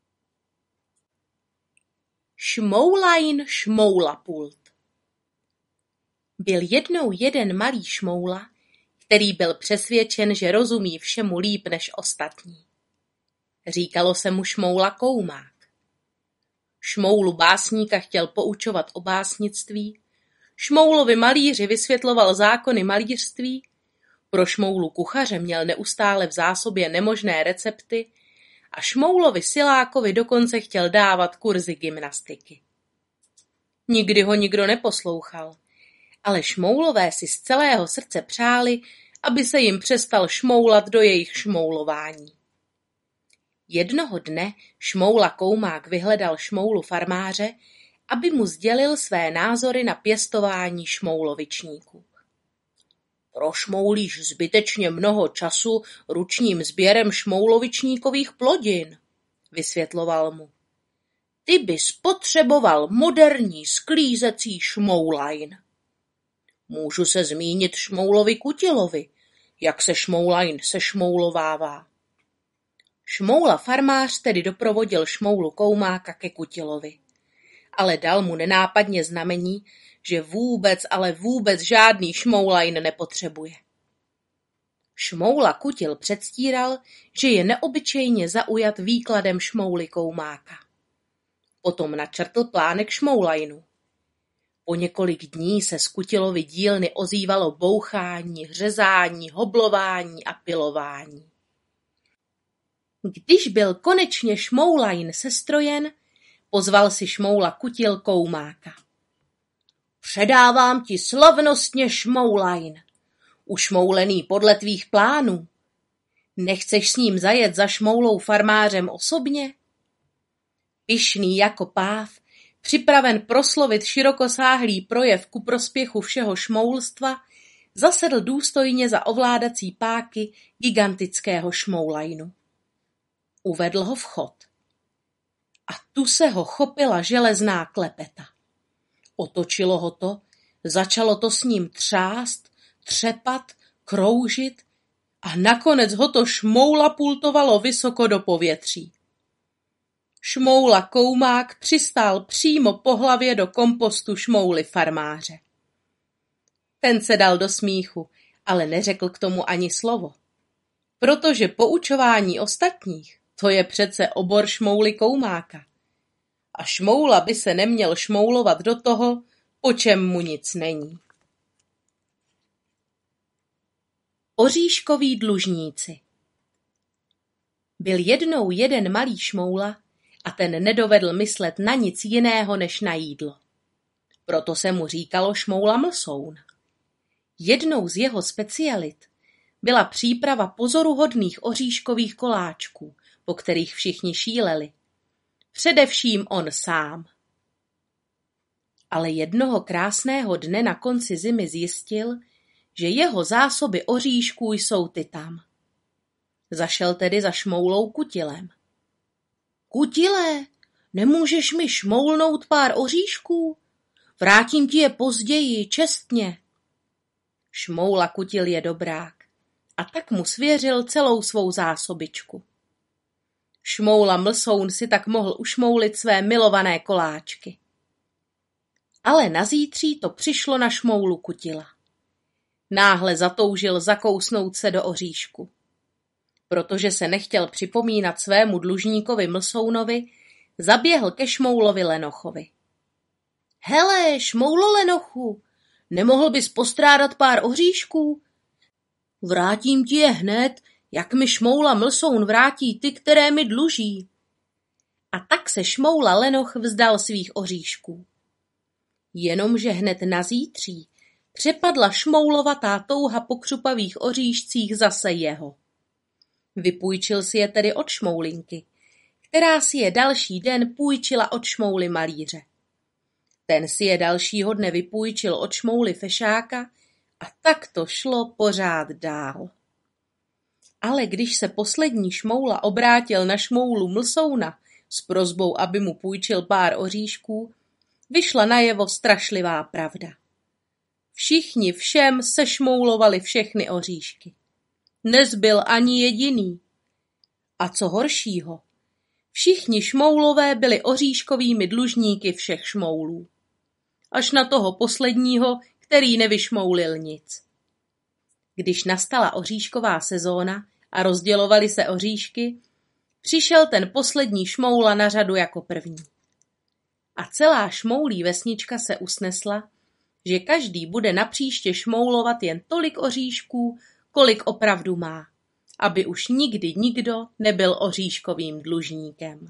Šmoulajn šmoulapult. Byl jednou jeden malý šmoula, který byl přesvědčen, že rozumí všemu líp než ostatní. Říkalo se mu Šmoula Koumák. Šmoulu básníka chtěl poučovat o básnictví, Šmoulovi malíři vysvětloval zákony malířství, pro Šmoulu kuchaře měl neustále v zásobě nemožné recepty a Šmoulovi silákovi dokonce chtěl dávat kurzy gymnastiky. Nikdy ho nikdo neposlouchal, ale Šmoulové si z celého srdce přáli, aby se jim přestal šmoulat do jejich šmoulování. Jednoho dne Šmoula Koumák vyhledal Šmoulu farmáře, aby mu sdělil své názory na pěstování šmoulovičníků. Prošmoulíš zbytečně mnoho času ručním sběrem šmoulovičníkových plodin, vysvětloval mu. Ty bys potřeboval moderní sklízecí šmoulajn. Můžu se zmínit Šmoulovi Kutilovi, jak se šmoulajn sešmoulovává. Šmoula farmář tedy doprovodil Šmoulu Koumáka ke Kutilovi, ale dal mu nenápadně znamení, že vůbec, ale vůbec žádný šmoulajn nepotřebuje. Šmoula Kutil předstíral, že je neobyčejně zaujat výkladem Šmouly Koumáka. Potom načrtl plánek šmoulajnu. Po několik dní se z Kutilovy dílny ozývalo bouchání, řezání, hoblování a pilování. Když byl konečně šmoulajn sestrojen, pozval si Šmoula Kutil Koumáka. Předávám ti slavnostně šmoulajn, ušmoulený podle tvých plánů. Nechceš s ním zajet za Šmoulou farmářem osobně? Pyšný jako páv, připraven proslovit širokosáhlý projev ku prospěchu všeho šmoulstva, zasedl důstojně za ovládací páky gigantického šmoulajnu. Uvedl ho v chod. A tu se ho chopila železná klepeta. Otočilo ho to, začalo to s ním třást, třepat, kroužit a nakonec ho to šmoula pultovalo vysoko do povětří. Šmoula Koumák přistál přímo po hlavě do kompostu šmouly farmáře. Ten se dal do smíchu, ale neřekl k tomu ani slovo. Protože poučování ostatních, to je přece obor šmouly Koumáka. A šmoula by se neměl šmoulovat do toho, po čem mu nic není. Oříškoví dlužníci. Byl jednou jeden malý šmoula a ten nedovedl myslet na nic jiného než na jídlo. Proto se mu říkalo šmoula mlsoun. Jednou z jeho specialit byla příprava pozoruhodných oříškových koláčků, po kterých všichni šíleli. Především on sám. Ale jednoho krásného dne na konci zimy zjistil, že jeho zásoby oříšků jsou ty tam. Zašel tedy za šmoulou Kutilem. Kutile, nemůžeš mi šmoulnout pár oříšků? Vrátím ti je později, čestně. Šmoula Kutil je dobrák a tak mu svěřil celou svou zásobičku. Šmoula Mlsoun si tak mohl ušmoulit své milované koláčky. Ale nazítří to přišlo na šmoulu Kutila. Náhle zatoužil zakousnout se do oříšku. Protože se nechtěl připomínat svému dlužníkovi Mlsounovi, zaběhl ke šmoulovi Lenochovi. Hele, šmoulo Lenochu, nemohl bys postrádat pár oříšků? Vrátím ti je hned, jak mi šmoula Mlsoun vrátí ty, které mi dluží. A tak se šmoula Lenoch vzdal svých oříšků. Jenomže hned nazítří přepadla šmoulovatá touha po křupavých oříšcích zase jeho. Vypůjčil si je tedy od šmoulinky, která si je další den půjčila od šmouly malíře. Ten si je dalšího dne vypůjčil od šmouly fešáka a tak to šlo pořád dál. Ale když se poslední šmoula obrátil na šmoulu Mlsouna s prosbou, aby mu půjčil pár oříšků, vyšla najevo strašlivá pravda. Všichni všem sešmoulovali všechny oříšky. Nezbyl ani jediný. A co horšího, všichni šmoulové byli oříškovými dlužníky všech šmoulů. Až na toho posledního, který nevyšmoulil nic. Když nastala oříšková sezóna a rozdělovaly se oříšky, přišel ten poslední šmoula na řadu jako první. A celá šmoulí vesnička se usnesla, že každý bude napříště šmoulovat jen tolik oříšků, kolik opravdu má, aby už nikdy nikdo nebyl oříškovým dlužníkem.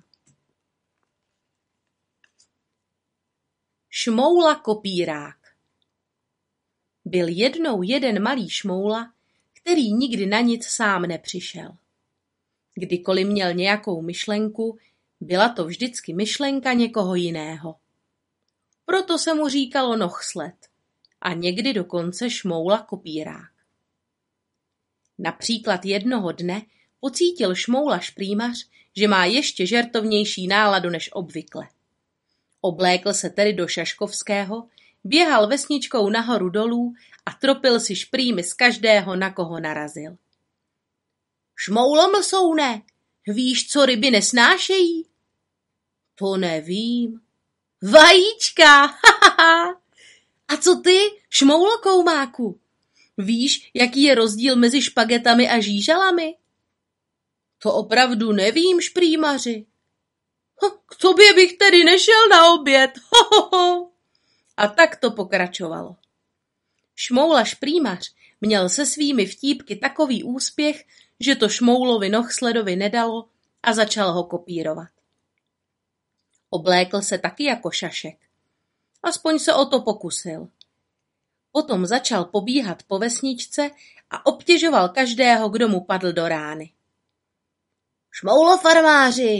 Šmoula Kopírák. Byl jednou jeden malý šmoula, který nikdy na nic sám nepřišel. Kdykoliv měl nějakou myšlenku, byla to vždycky myšlenka někoho jiného. Proto se mu říkalo nohsled a někdy dokonce šmoula Kopírák. Například jednoho dne pocítil šmoula Šprýmař, že má ještě žertovnější náladu než obvykle. Oblékl se tedy do šaškovského, běhal vesničkou nahoru dolů a tropil si šprýmy z každého, na koho narazil. Šmoulo Mlsoune, víš, co ryby nesnášejí? To nevím. Vajíčka, hahaha. A co ty, šmoulo Koumáku? Víš, jaký je rozdíl mezi špagetami a žížalami? To opravdu nevím, Šprýmaři. K tobě bych tedy nešel na oběd. Ho, ho, ho. A tak to pokračovalo. Šmoula Šprýmař měl se svými vtípky takový úspěch, že to šmoulovi nohsledovi nedalo a začal ho kopírovat. Oblékl se taky jako šašek. Aspoň se o to pokusil. Potom začal pobíhat po vesničce a obtěžoval každého, kdo mu padl do rány. Šmoulo farmáři,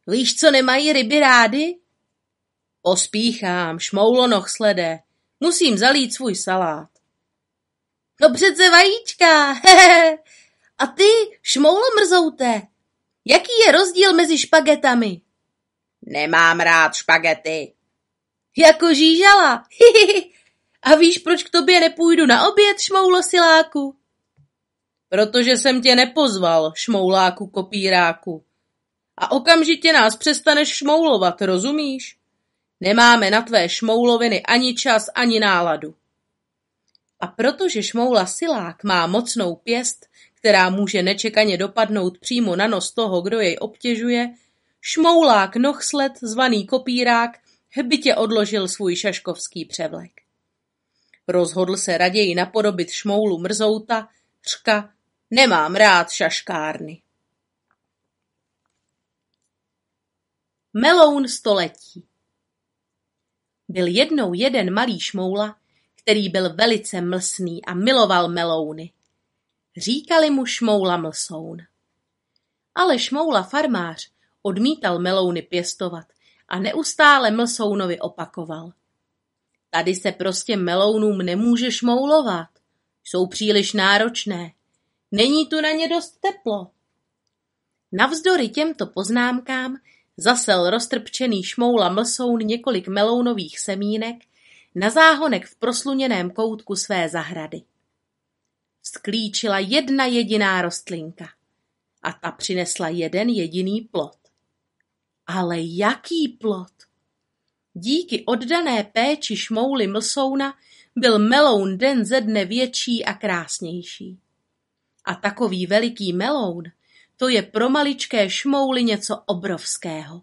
Víš, co nemají ryby rády? Pospíchám, šmoulo nohslede. Musím zalít svůj salát. No přece vajíčka, hehe. A ty, šmoulo mrzouté, jaký je rozdíl mezi špagetami? Nemám rád špagety. Jako žížala, hihihi. A víš, proč k tobě nepůjdu na oběd, šmoulo siláku? Protože jsem tě nepozval, šmouláku kopíráku. A okamžitě nás přestaneš šmoulovat, rozumíš? Nemáme na tvé šmouloviny ani čas, ani náladu. A protože šmoula silák má mocnou pěst, která může nečekaně dopadnout přímo na nos toho, kdo jej obtěžuje, šmoulák nohsled, zvaný kopírák, hbitě odložil svůj šaškovský převlek. Rozhodl se raději napodobit šmoulu mrzouta, řka, nemám rád šaškárny. Meloun století. Byl jednou jeden malý šmoula, který byl velice mlsný a miloval melouny. Říkali mu šmoula mlsoun. Ale šmoula farmář odmítal melouny pěstovat a neustále mlsounovi opakoval. Tady se prostě melounům nemůže šmoulovat. Jsou příliš náročné. Není tu na ně dost teplo. Navzdory těmto poznámkám zasel roztrpčený šmoula mlsoun několik melounových semínek na záhonek v prosluněném koutku své zahrady. Sklíčila jedna jediná rostlinka a ta přinesla jeden jediný plod. Ale jaký plod? Díky oddané péči šmouly mlsouna byl meloun den ze dne větší a krásnější. A takový veliký meloun, to je pro maličké šmouly něco obrovského.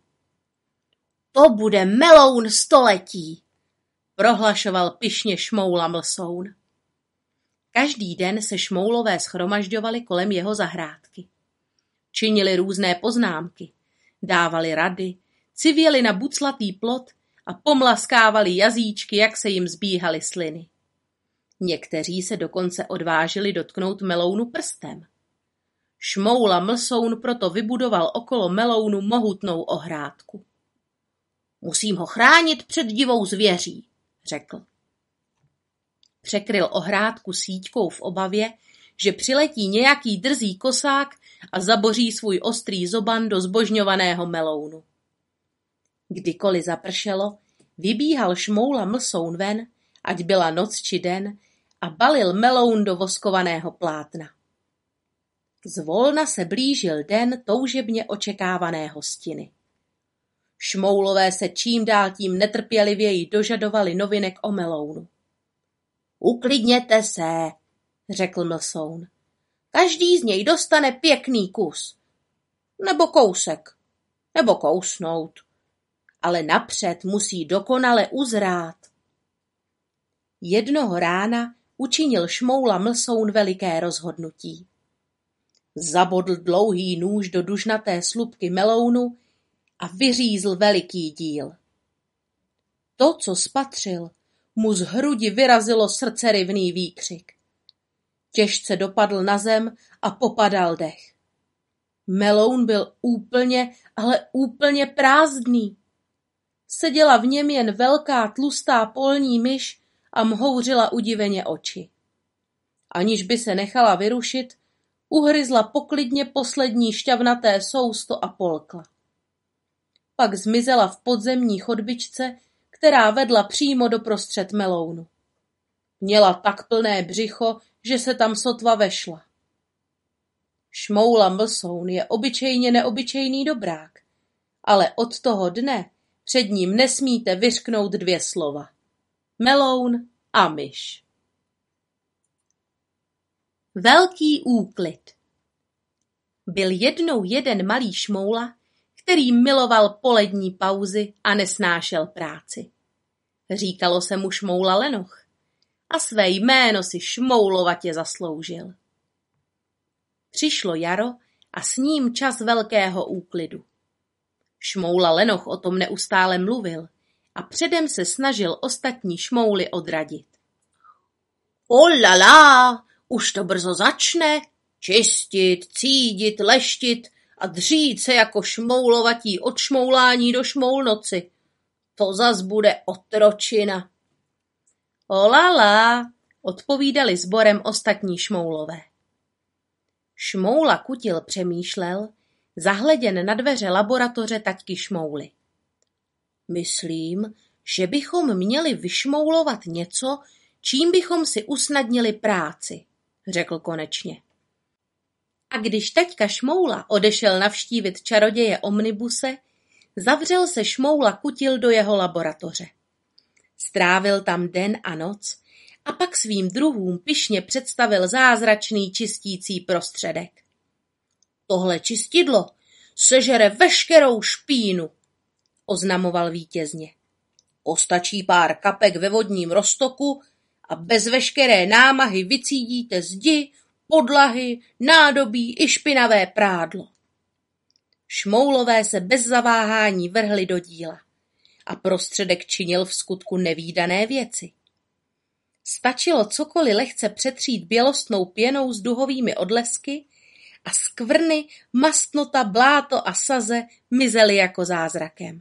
To bude meloun století, prohlašoval pyšně šmoula mlsoun. Každý den se šmoulové shromažďovali kolem jeho zahrádky. Činili různé poznámky, dávali rady, civěli na buclatý plod a pomlaskávali jazyčky, jak se jim zbíhaly sliny. Někteří se dokonce odvážili dotknout melounu prstem. Šmoula mlsoun proto vybudoval okolo melounu mohutnou ohrádku. Musím ho chránit před divou zvěří, řekl. Překryl ohrádku síťkou v obavě, že přiletí nějaký drzý kosák a zaboří svůj ostrý zoban do zbožňovaného melounu. Kdykoliv zapršelo, vybíhal šmoula mlsoun ven, ať byla noc či den, a balil meloun do voskovaného plátna. Zvolna se blížil den toužebně očekávané hostiny. Šmoulové se čím dál tím netrpělivěji dožadovali novinek o melounu. Uklidněte se, řekl mlsoun. Každý z něj dostane pěkný kus. Nebo kousek. Nebo kousnout. Ale napřed musí dokonale uzrát. Jednoho rána učinil šmoula mlsoun veliké rozhodnutí. Zabodl dlouhý nůž do dužnaté slupky melounu a vyřízl veliký díl. To, co spatřil, mu z hrudi vyrazilo srdcerivný výkřik. Těžce dopadl na zem a popadal dech. Meloun byl úplně, ale úplně prázdný. Seděla v něm jen velká tlustá polní myš a mhouřila udiveně oči. Aniž by se nechala vyrušit, uhryzla poklidně poslední šťavnaté sousto a polkla. Pak zmizela v podzemní chodbičce, která vedla přímo doprostřed melounu. Měla tak plné břicho, že se tam sotva vešla. Šmoula mlsoun je obyčejně neobyčejný dobrák, ale od toho dne před ním nesmíte vyřknout dvě slova. Meloun a myš. Velký úklid. Byl jednou jeden malý šmoula, který miloval polední pauzy a nesnášel práci. Říkalo se mu šmoula lenoch a své jméno si šmoulovatě zasloužil. Přišlo jaro a s ním čas velkého úklidu. Šmoula lenoch o tom neustále mluvil a předem se snažil ostatní šmouly odradit. Olala, už to brzo začne, čistit, cídit, leštit a dřít se jako šmoulovatí od šmoulání do šmoulnoci. To zas bude otročina. Olala, odpovídali sborem ostatní šmoulové. Šmoula Kutil přemýšlel, zahleděn na dveře laboratoře taťky Šmouly. Myslím, že bychom měli vyšmoulovat něco, čím bychom si usnadnili práci, řekl konečně. A když taťka Šmoula odešel navštívit čaroděje Omnibuse, zavřel se Šmoula Kutil do jeho laboratoře. Strávil tam den a noc a pak svým druhům pyšně představil zázračný čistící prostředek. Tohle čistidlo sežere veškerou špínu, oznamoval vítězně. Postačí pár kapek ve vodním roztoku a bez veškeré námahy vycídíte zdi, podlahy, nádobí i špinavé prádlo. Šmoulové se bez zaváhání vrhli do díla a prostředek činil v skutku nevídané věci. Stačilo cokoliv lehce přetřít bělostnou pěnou s duhovými odlesky a skvrny, mastnota, bláto a saze mizely jako zázrakem.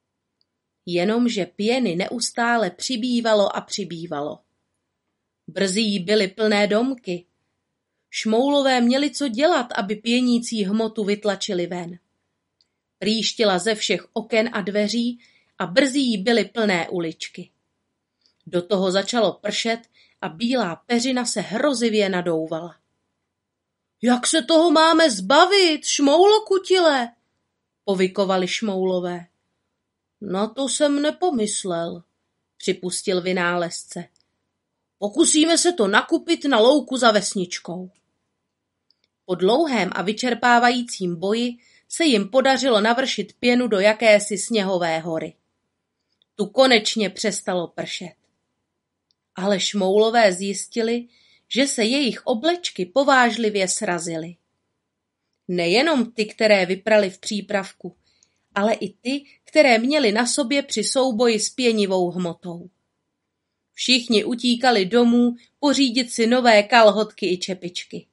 Jenomže pěny neustále přibývalo a přibývalo. Brzy jí byly plné domky. Šmoulové měli co dělat, aby pěnící hmotu vytlačili ven. Prýštila ze všech oken a dveří a brzy jí byly plné uličky. Do toho začalo pršet a bílá peřina se hrozivě nadouvala. Jak se toho máme zbavit, Šmoulo Kutile? Povykovali šmoulové. Na to jsem nepomyslel, připustil vynálezce. Pokusíme se to nakupit na louku za vesničkou. Po dlouhém a vyčerpávajícím boji se jim podařilo navršit pěnu do jakési sněhové hory. Tu konečně přestalo pršet. Ale šmoulové zjistili, že se jejich oblečky povážlivě srazily. Nejenom ty, které vyprali v přípravku, ale i ty, které měli na sobě při souboji s pěnivou hmotou. Všichni utíkali domů pořídit si nové kalhotky i čepičky.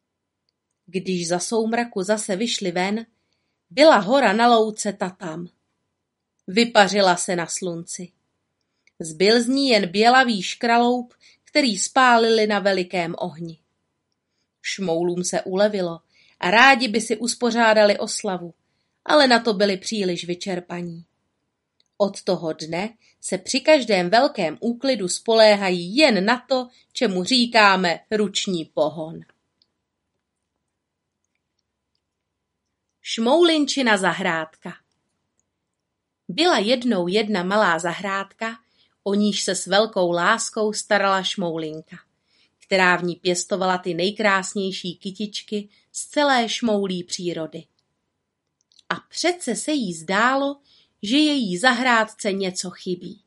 Když za soumraku zase vyšli ven, byla hora na louce tatam. Vypařila se na slunci. Zbyl z ní jen bělavý škraloup, který spálili na velikém ohni. Šmoulům se ulevilo a rádi by si uspořádali oslavu, ale na to byli příliš vyčerpaní. Od toho dne se při každém velkém úklidu spoléhají jen na to, čemu říkáme ruční pohon. Šmoulinčina zahrádka. Byla jednou jedna malá zahrádka, o níž se s velkou láskou starala Šmoulinka, která v ní pěstovala ty nejkrásnější kytičky z celé šmoulí přírody. A přece se jí zdálo, že její zahrádce něco chybí.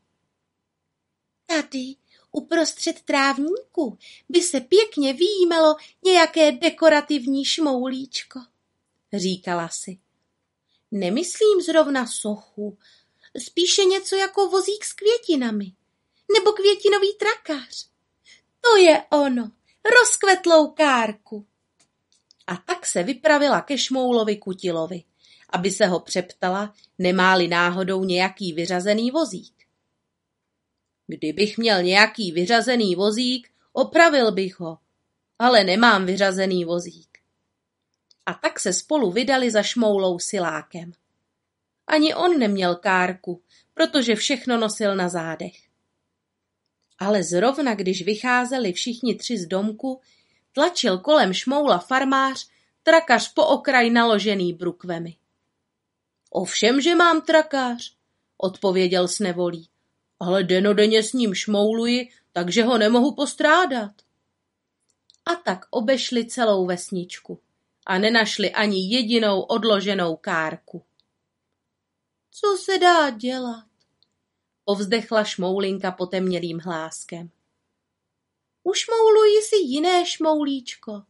Tady, uprostřed trávníku, by se pěkně vyjímalo nějaké dekorativní šmoulíčko, říkala si. Nemyslím zrovna sochu, spíše něco jako vozík s květinami, nebo květinový trakař. To je ono, rozkvetlou kárku. A tak se vypravila ke Šmoulovi Kutilovi, aby se ho přeptala, nemá-li náhodou nějaký vyřazený vozík. Kdybych měl nějaký vyřazený vozík, opravil bych ho, ale nemám vyřazený vozík. A tak se spolu vydali za Šmoulou silákem. Ani on neměl kárku, protože všechno nosil na zádech. Ale zrovna když vycházeli všichni tři z domku, tlačil kolem Šmoula farmář, trakař po okraj naložený brukvemi. Ovšem, že mám trakař, odpověděl s nevolí, ale denodenně s ním šmouluji, takže ho nemohu postrádat. A tak obešli celou vesničku a nenašli ani jedinou odloženou kárku. Co se dá dělat? Povzdechla Šmoulinka potemnělým hláskem. Ušmouluji si jiné šmoulíčko.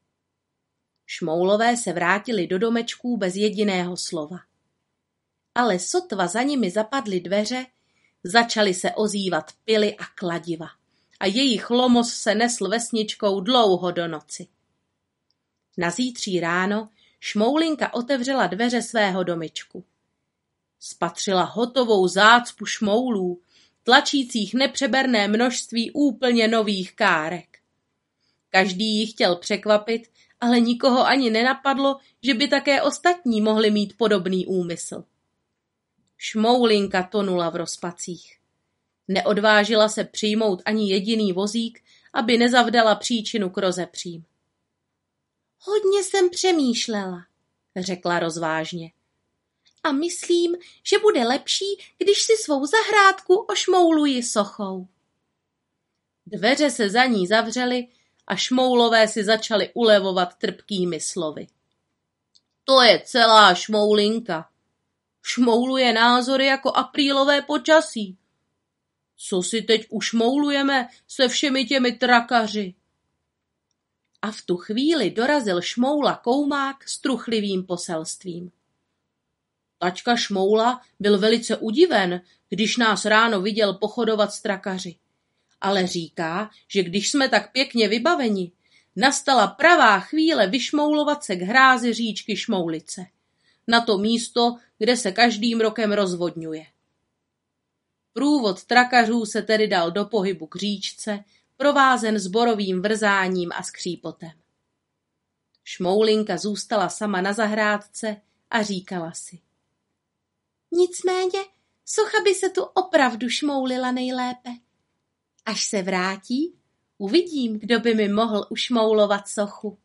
Šmoulové se vrátili do domečků bez jediného slova. Ale sotva za nimi zapadly dveře, začaly se ozývat pily a kladiva a jejich lomos se nesl vesničkou dlouho do noci. Nazítří ráno Šmoulinka otevřela dveře svého domečku. Spatřila hotovou zácpu šmoulů, tlačících nepřeberné množství úplně nových kárek. Každý ji chtěl překvapit, ale nikoho ani nenapadlo, že by také ostatní mohli mít podobný úmysl. Šmoulinka tonula v rozpacích. Neodvážila se přijmout ani jediný vozík, aby nezavdala příčinu k rozepřím. Hodně jsem přemýšlela, řekla rozvážně. A myslím, že bude lepší, když si svou zahrádku ošmouluji sochou. Dveře se za ní zavřely a šmoulové si začali ulevovat trpkými slovy. To je celá šmoulinka. Šmouluje názory jako aprílové počasí. Co si teď ušmoulujeme se všemi těmi trakaři? A v tu chvíli dorazil Šmoula Koumák s truchlivým poselstvím. Taťka Šmoula byl velice udiven, když nás ráno viděl pochodovat s trakaři. Ale říká, že když jsme tak pěkně vybaveni, nastala pravá chvíle vyšmoulovat se k hrázi říčky Šmoulice. Na to místo, kde se každým rokem rozvodňuje. Průvod trakařů se tedy dal do pohybu k říčce, provázen sborovým vrzáním a skřípotem. Šmoulinka zůstala sama na zahrádce a říkala si. Nicméně, socha by se tu opravdu šmoulila nejlépe. Až se vrátí, uvidím, kdo by mi mohl ušmoulovat sochu.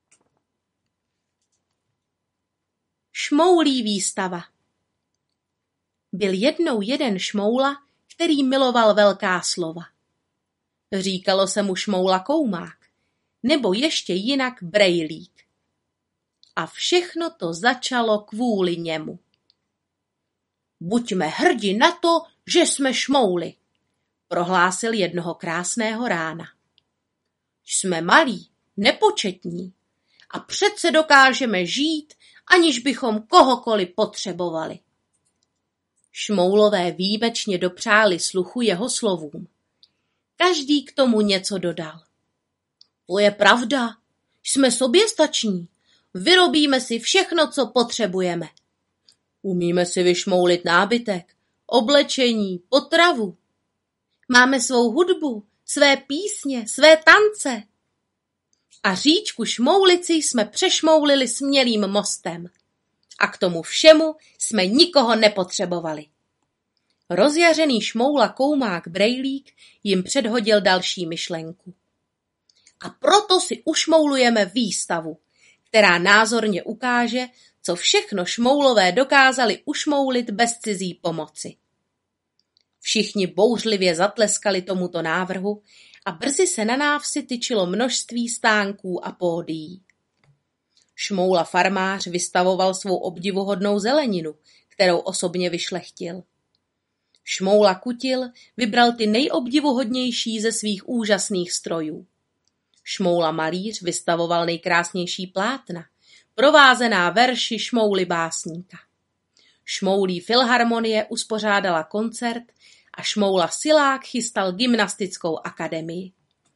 Šmoulí výstava. Byl jednou jeden šmoula, který miloval velká slova. Říkalo se mu Šmoula Koumák, nebo ještě jinak Brejlík. A všechno to začalo kvůli němu. Buďme hrdi na to, že jsme šmouli, prohlásil jednoho krásného rána. Jsme malí, nepočetní a přece dokážeme žít, aniž bychom kohokoliv potřebovali. Šmoulové výjimečně dopřáli sluchu jeho slovům. Každý k tomu něco dodal. To je pravda, jsme soběstační, vyrobíme si všechno, co potřebujeme. Umíme si vyšmoulit nábytek, oblečení, potravu. Máme svou hudbu, své písně, své tance. A říčku Šmoulici jsme přešmoulili smělým mostem. A k tomu všemu jsme nikoho nepotřebovali. Rozjařený Šmoula Koumák Brejlík jim předhodil další myšlenku. A proto si ušmoulujeme výstavu, která názorně ukáže, co všechno šmoulové dokázali ušmoulit bez cizí pomoci. Všichni bouřlivě zatleskali tomuto návrhu a brzy se na návsi tyčilo množství stánků a pódií. Šmoula farmář vystavoval svou obdivuhodnou zeleninu, kterou osobně vyšlechtil. Šmoula Kutil vybral ty nejobdivuhodnější ze svých úžasných strojů. Šmoula malíř vystavoval nejkrásnější plátna, provázená verši Šmouly básníka. Šmoulí filharmonie uspořádala koncert a Šmoula Silák chystal gymnastickou akademii.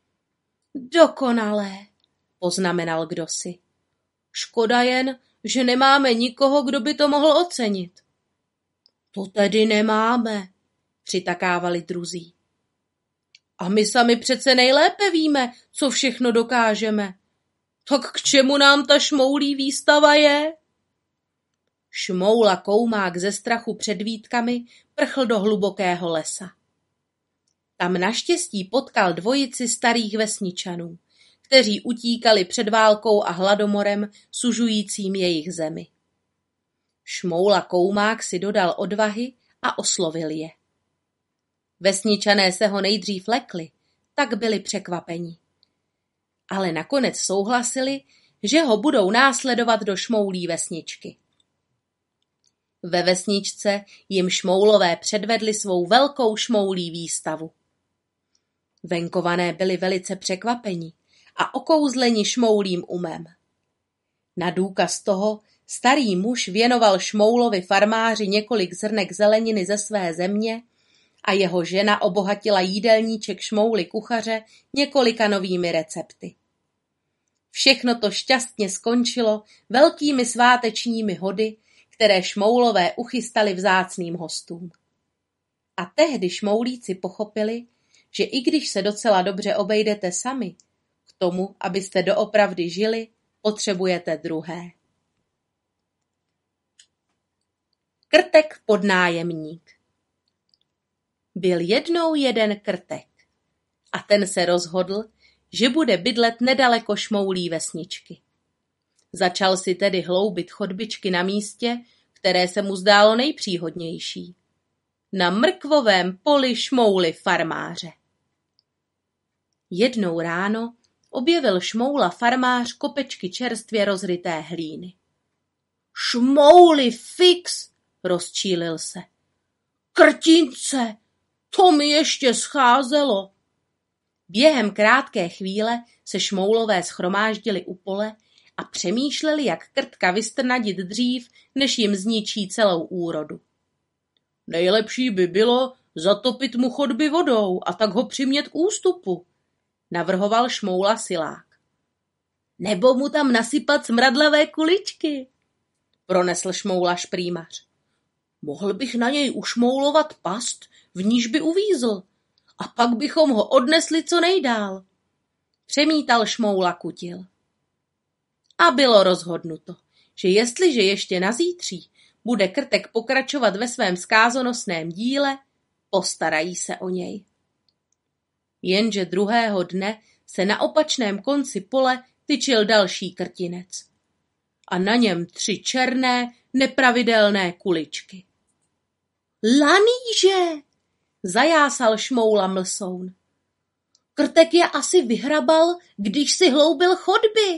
Dokonalé, poznamenal kdosi. Škoda jen, že nemáme nikoho, kdo by to mohl ocenit. To tedy nemáme, přitakávali druzí. A my sami přece nejlépe víme, co všechno dokážeme. Tak k čemu nám ta šmoulí výstava je? Šmoula Koumák ze strachu před výtkami prchl do hlubokého lesa. Tam naštěstí potkal dvojici starých vesničanů, kteří utíkali před válkou a hladomorem sužujícím jejich zemi. Šmoula Koumák si dodal odvahy a oslovil je. Vesničané se ho nejdřív lekli, tak byli překvapeni. Ale nakonec souhlasili, že ho budou následovat do šmoulí vesničky. Ve vesničce jim šmoulové předvedli svou velkou šmoulí výstavu. Venkované byli velice překvapeni a okouzleni šmoulím umem. Na důkaz toho starý muž věnoval Šmoulovi farmáři několik zrnek zeleniny ze své země a jeho žena obohatila jídelníček Šmouly kuchaře několika novými recepty. Všechno to šťastně skončilo velkými svátečními hody, které šmoulové uchystali vzácným hostům. A tehdy šmoulíci pochopili, že i když se docela dobře obejdete sami, k tomu, abyste doopravdy žili, potřebujete druhé. Krtek podnájemník. Byl jednou jeden krtek a ten se rozhodl, že bude bydlet nedaleko šmoulí vesničky. Začal si tedy hloubit chodbičky na místě, které se mu zdálo nejpříhodnější. Na mrkvovém poli šmouly farmáře. Jednou ráno objevil šmoula farmář kopečky čerstvě rozryté hlíny. Šmouli fix, rozčílil se. Krtince, to mi ještě scházelo. Během krátké chvíle se šmoulové shromáždili u pole a přemýšleli, jak krtka vystrnadit dřív, než jim zničí celou úrodu. Nejlepší by bylo zatopit mu chodby vodou a tak ho přimět k ústupu, navrhoval šmoula silák. Nebo mu tam nasypat smradlavé kuličky, pronesl šmoula šprýmař. Mohl bych na něj ušmoulovat past, v níž by uvízl, a pak bychom ho odnesli co nejdál. Přemítal šmoula kutil. A bylo rozhodnuto, že jestliže ještě nazítří bude krtek pokračovat ve svém zkázonosném díle, postarají se o něj. Jenže druhého dne se na opačném konci pole tyčil další krtinec. A na něm tři černé, nepravidelné kuličky. Laníže! Zajásal šmoula mlsoun. Krtek je asi vyhrabal, když si hloubil chodby.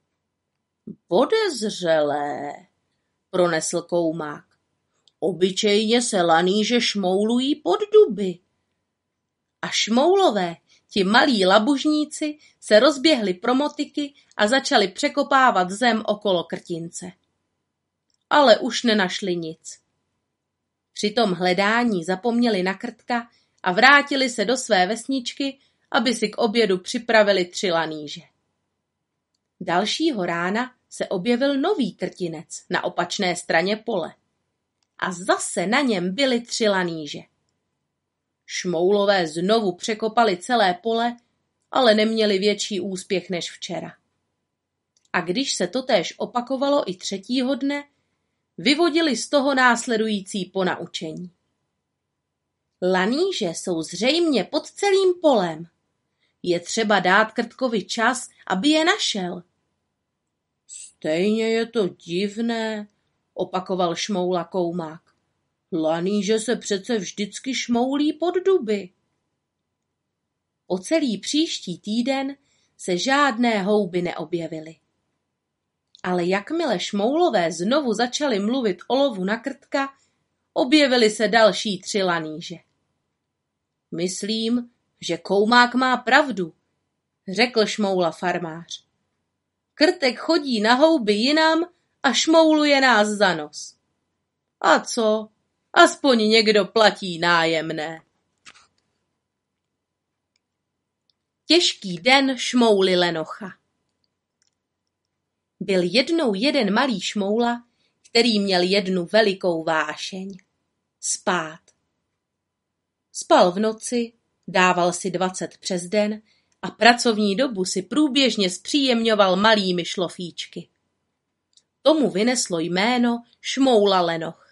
Podezřelé, pronesl koumák. Obyčejně se laníže šmoulují pod duby. A šmoulové, ti malí labužníci, se rozběhli pro motyky a začali překopávat zem okolo krtince. Ale už nenašli nic. Při tom hledání zapomněli na krtka a vrátili se do své vesničky, aby si k obědu připravili tři laníže. Dalšího rána se objevil nový krtinec na opačné straně pole. A zase na něm byly tři laníže. Šmoulové znovu překopali celé pole, ale neměli větší úspěch než včera. A když se totéž opakovalo i třetího dne, vyvodili z toho následující ponaučení. Laníže jsou zřejmě pod celým polem. Je třeba dát krtkovi čas, aby je našel. Stejně je to divné, opakoval šmoula koumák. Laníže se přece vždycky šmoulí pod duby. Po celý příští týden se žádné houby neobjevily. Ale jakmile šmoulové znovu začali mluvit o lovu na krtka, objevily se další tři laníže. Myslím, že koumák má pravdu, řekl šmoula farmář. Krtek chodí na houby jinam a šmouluje nás za nos. A co? Aspoň někdo platí nájemné. Těžký den šmouly lenocha. Byl jednou jeden malý šmoula, který měl jednu velikou vášeň. Spát. Spal v noci, dával si dvacet přes den a pracovní dobu si průběžně zpříjemňoval malými šlofíčky. Tomu vyneslo jméno šmoula lenoch.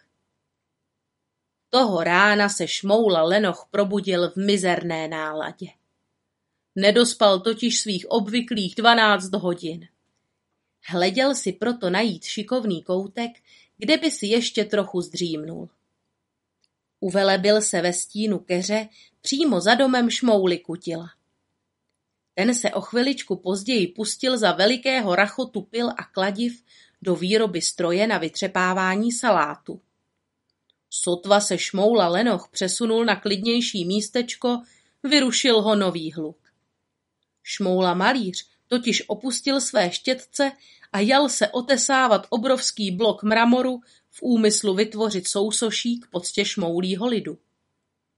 Toho rána se šmoula lenoch probudil v mizerné náladě. Nedospal totiž svých obvyklých dvanáct hodin. Hleděl si proto najít šikovný koutek, kde by si ještě trochu zdřímnul. Uvelebil se ve stínu keře přímo za domem šmouly kutila. Ten se o chviličku později pustil za velikého rachotu pil a kladiv do výroby stroje na vytřepávání salátu. Sotva se šmoula lenoch přesunul na klidnější místečko, vyrušil ho nový hluk. Šmoula malíř totiž opustil své štětce a jal se otesávat obrovský blok mramoru v úmyslu vytvořit sousoší k poctě šmoulího lidu.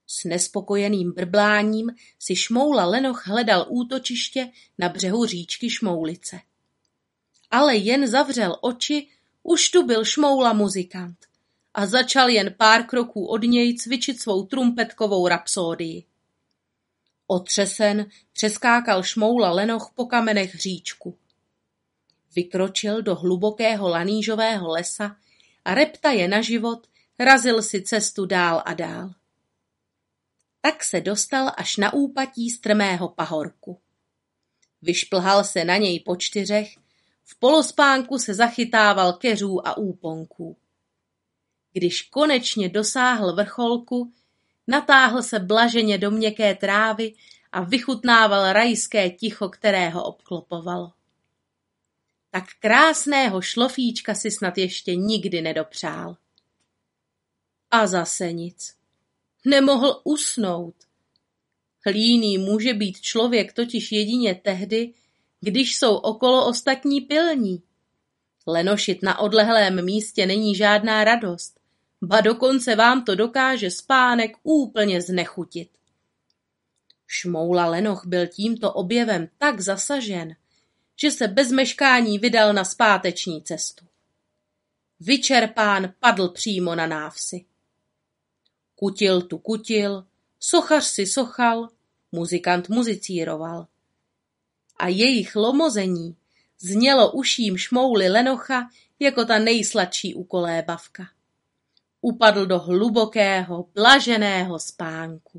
S nespokojeným brbláním si Šmoula lenoch hledal útočiště na břehu říčky Šmoulice. Ale jen zavřel oči, už tu byl Šmoula muzikant a začal jen pár kroků od něj cvičit svou trumpetkovou rapsódii. Otřesen přeskákal Šmoula lenoch po kamenech říčku. Vykročil do hlubokého lanížového lesa a reptaje na život razil si cestu dál a dál. Tak se dostal až na úpatí strmého pahorku. Vyšplhal se na něj po čtyřech, v polospánku se zachytával keřů a úponků. Když konečně dosáhl vrcholku, natáhl se blaženě do měkké trávy a vychutnával rajské ticho, které ho obklopovalo. Tak krásného šlofíčka si snad ještě nikdy nedopřál. A zase nic. Nemohl usnout. Hlíný může být člověk totiž jedině tehdy, když jsou okolo ostatní pilní. Lenošit na odlehlém místě není žádná radost, ba dokonce vám to dokáže spánek úplně znechutit. Šmoula lenoch byl tímto objevem tak zasažen, že se bez meškání vydal na zpáteční cestu. Vyčerpán padl přímo na návsi. Kutil tu kutil, sochař si sochal, muzikant muzicíroval. A jejich lomození znělo uším Šmouly lenocha jako ta nejsladší ukolébavka. Upadl do hlubokého, blaženého spánku.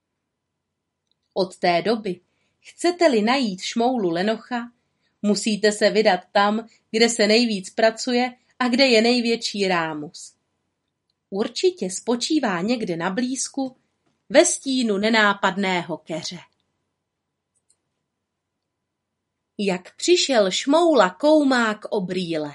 Od té doby, chcete-li najít Šmoulu lenocha, musíte se vydat tam, kde se nejvíc pracuje a kde je největší rámus. Určitě spočívá někde na blízku ve stínu nenápadného keře. Jak přišel Šmoula koumák o brýle.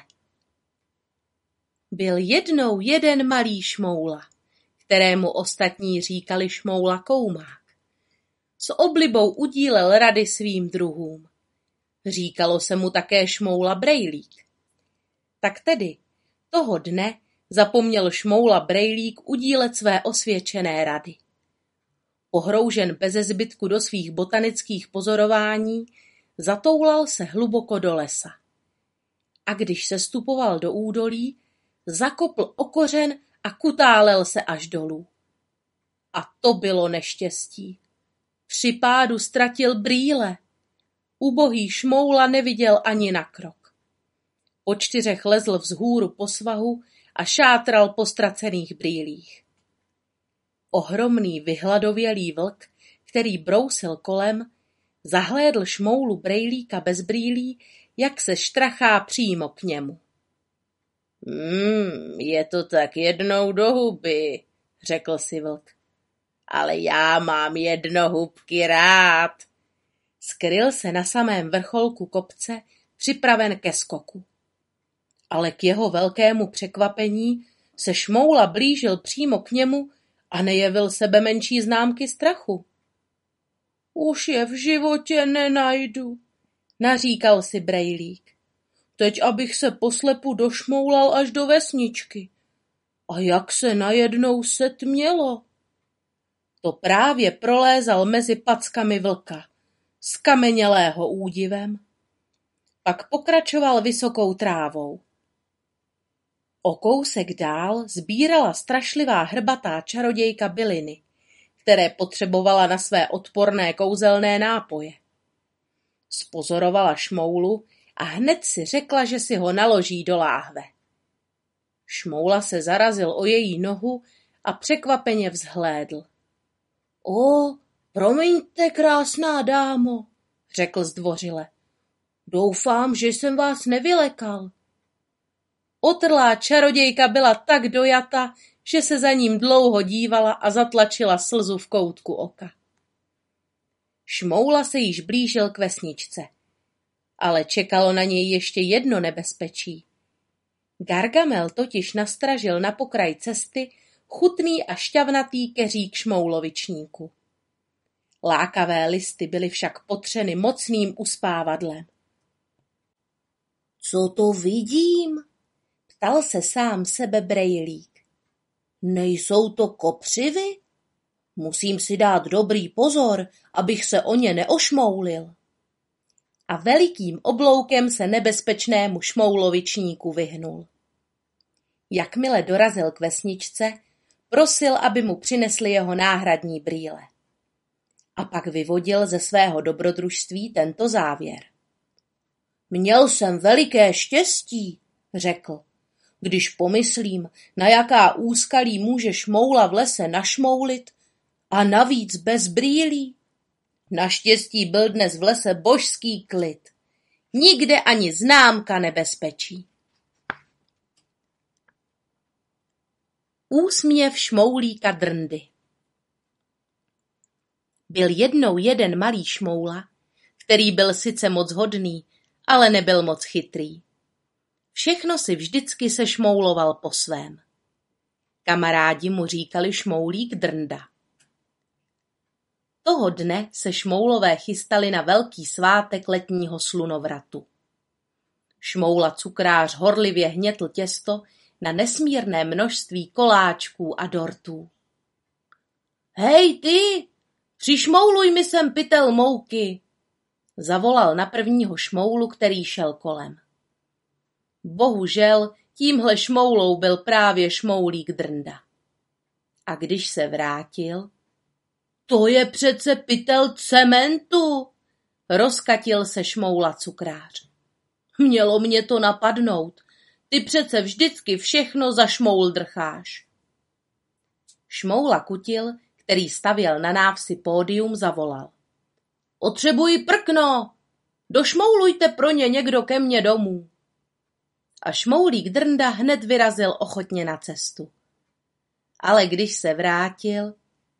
Byl jednou jeden malý Šmoula, kterému ostatní říkali Šmoula koumák. S oblibou udílel rady svým druhům. Říkalo se mu také Šmoula brejlík. Tak tedy toho dne zapomněl Šmoula brejlík udílet své osvědčené rady. Pohroužen beze zbytku do svých botanických pozorování, zatoulal se hluboko do lesa. A když se stupoval do údolí, zakopl o kořen a kutálel se až dolů. A to bylo neštěstí. Při pádu ztratil brýle. Ubohý Šmoula neviděl ani na krok. Po čtyřech lezl vzhůru po svahu a šátral po ztracených brýlích. Ohromný vyhladovělý vlk, který brousil kolem, zahlédl Šmoulu brejlíka bez brýlí, jak se štrachá přímo k němu. Hmm, je to tak jednou do huby, řekl si vlk. Ale já mám jednohubky rád. Skryl se na samém vrcholku kopce, připraven ke skoku. Ale k jeho velkému překvapení se Šmoula blížil přímo k němu a nejevil sebe menší známky strachu. Už je v životě nenajdu, naříkal si brejlík. Teď abych se poslepu došmoulal až do vesničky. A jak se najednou setmělo? To právě prolézal mezi packami vlka, skamenělého údivem. Pak pokračoval vysokou trávou. O kousek dál sbírala strašlivá hrbatá čarodějka byliny, které potřebovala na své odporné kouzelné nápoje. Spozorovala Šmoulu a hned si řekla, že si ho naloží do láhve. Šmoula se zarazil o její nohu a překvapeně vzhlédl. O, promiňte, krásná dámo, řekl zdvořile. Doufám, že jsem vás nevylekal. Otrlá čarodějka byla tak dojata, že se za ním dlouho dívala a zatlačila slzu v koutku oka. Šmoula se již blížil k vesničce, ale čekalo na něj ještě jedno nebezpečí. Gargamel totiž nastražil na pokraj cesty chutný a šťavnatý keřík šmoulovičníku. Lákavé listy byly však potřeny mocným uspávadlem. Co to vidím? Ptal se sám sebe brejlík. Nejsou to kopřivy? Musím si dát dobrý pozor, abych se o ně neošmoulil. A velikým obloukem se nebezpečnému šmoulovičníku vyhnul. Jakmile dorazil k vesničce, prosil, aby mu přinesli jeho náhradní brýle. A pak vyvodil ze svého dobrodružství tento závěr. Měl jsem veliké štěstí, řekl, když pomyslím, na jaká úskalí může šmoula v lese našmoulit a navíc bez brýlí. Naštěstí byl dnes v lese božský klid. Nikde ani známka nebezpečí. Úsměv šmoulíka Drndy. Byl jednou jeden malý šmoula, který byl sice moc hodný, ale nebyl moc chytrý. Všechno si vždycky sešmouloval po svém. Kamarádi mu říkali šmoulík Drnda. Toho dne se šmoulové chystali na velký svátek letního slunovratu. Šmoula cukrář horlivě hnětl těsto na nesmírné množství koláčků a dortů. Hej ty, přišmouluj mi sem pytel mouky, zavolal na prvního šmoulu, který šel kolem. Bohužel tímhle šmoulou byl právě šmoulík Drnda. A když se vrátil, to je přece pytel cementu, rozkatil se šmoula cukrář. Mělo mě to napadnout, ty přece vždycky všechno za šmoul drcháš. Šmoula Kutil, který stavěl na návsi pódium, zavolal. Potřebuji prkno, došmoulujte pro ně někdo ke mně domů. A šmoulík Drnda hned vyrazil ochotně na cestu. Ale když se vrátil,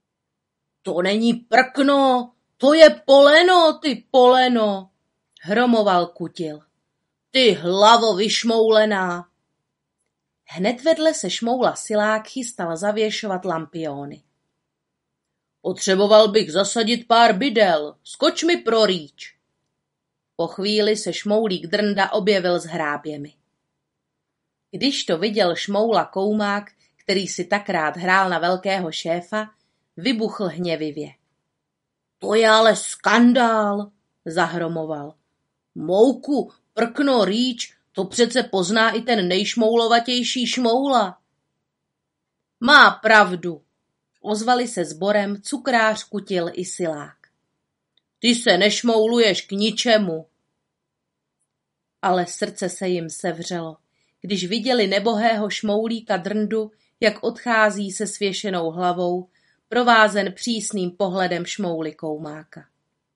to není prkno, to je poleno, ty poleno, hromoval Kutil. Ty hlavo vyšmoulená. Hned vedle se šmoula Silák chystal zavěšovat lampiony. Potřeboval bych zasadit pár bydel, skoč mi pro rýč. Po chvíli se šmoulík Drnda objevil s hráběmi. Když to viděl šmoula Koumák, který si tak rád hrál na velkého šéfa, vybuchl hněvivě. To je ale skandál, zahromoval. Mouku, prkno, rýč, to přece pozná i ten nejšmoulovatější šmoula. Má pravdu, ozvali se sborem cukrář, Kutil i Silák. Ty se nešmouluješ k ničemu. Ale srdce se jim sevřelo, když viděli nebohého šmoulíka Drndu, jak odchází se svěšenou hlavou, provázen přísným pohledem šmouly Koumáka.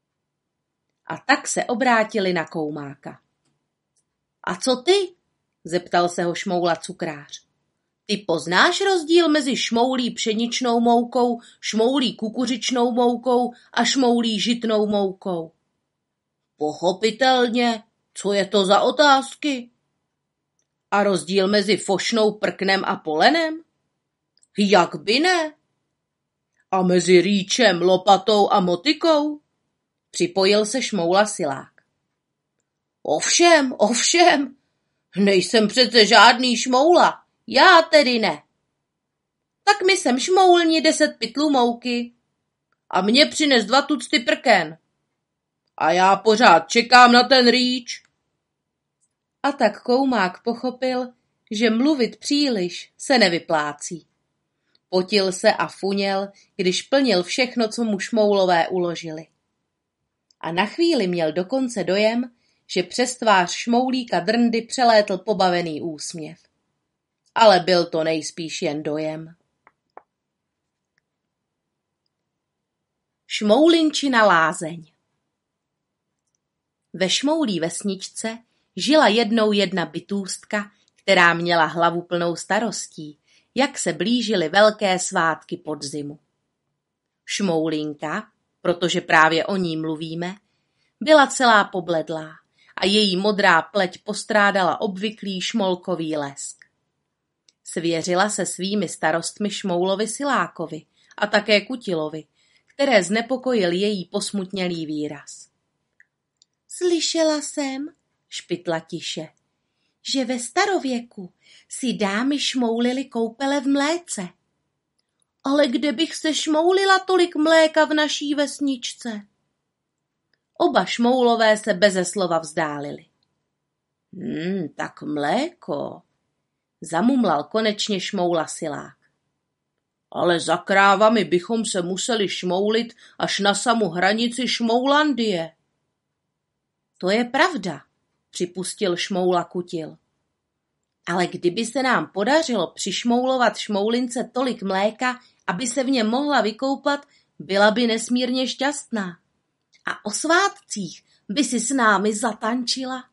A tak se obrátili na Koumáka. A co ty? Zeptal se ho šmoula cukrář. Ty poznáš rozdíl mezi šmoulí pšeničnou moukou, šmoulí kukuřičnou moukou a šmoulí žitnou moukou? Pochopitelně, co je to za otázky? A rozdíl mezi fošnou, prknem a polenem? Jak by ne? A mezi rýčem, lopatou a motykou? Připojil se šmoula Silák. Ovšem, ovšem, nejsem přece žádný šmoula, já tedy ne. Tak mi sem šmoulni deset pytlů mouky a mě přines dva tucty prken. A já pořád čekám na ten rýč. A tak Koumák pochopil, že mluvit příliš se nevyplácí. Potil se a funěl, když plnil všechno, co mu šmoulové uložili. A na chvíli měl dokonce dojem, že přes tvář šmoulíka Drndy přelétl pobavený úsměv. Ale byl to nejspíš jen dojem. Šmoulinčina lázeň. Ve šmoulí vesničce žila jednou jedna bytůstka, která měla hlavu plnou starostí, jak se blížily velké svátky podzimu. Šmoulinka, protože právě o ní mluvíme, byla celá pobledlá a její modrá pleť postrádala obvyklý šmolkový lesk. Svěřila se svými starostmi šmoulovi Silákovi a také Kutilovi, které znepokojil její posmutnělý výraz. Slyšela jsem, špitla tiše, že ve starověku si dámy šmoulily koupele v mléce. Ale kde bych se šmoulila tolik mléka v naší vesničce? Oba šmoulové se beze slova vzdálili. Hmm, tak mléko, zamumlal konečně šmoula Silák. Ale za krávami bychom se museli šmoulit až na samu hranici Šmoulandie. To je pravda, připustil šmoula Kutil. Ale kdyby se nám podařilo přišmoulovat šmoulince tolik mléka, aby se v něm mohla vykoupat, byla by nesmírně šťastná. A o svátcích by si s námi zatančila.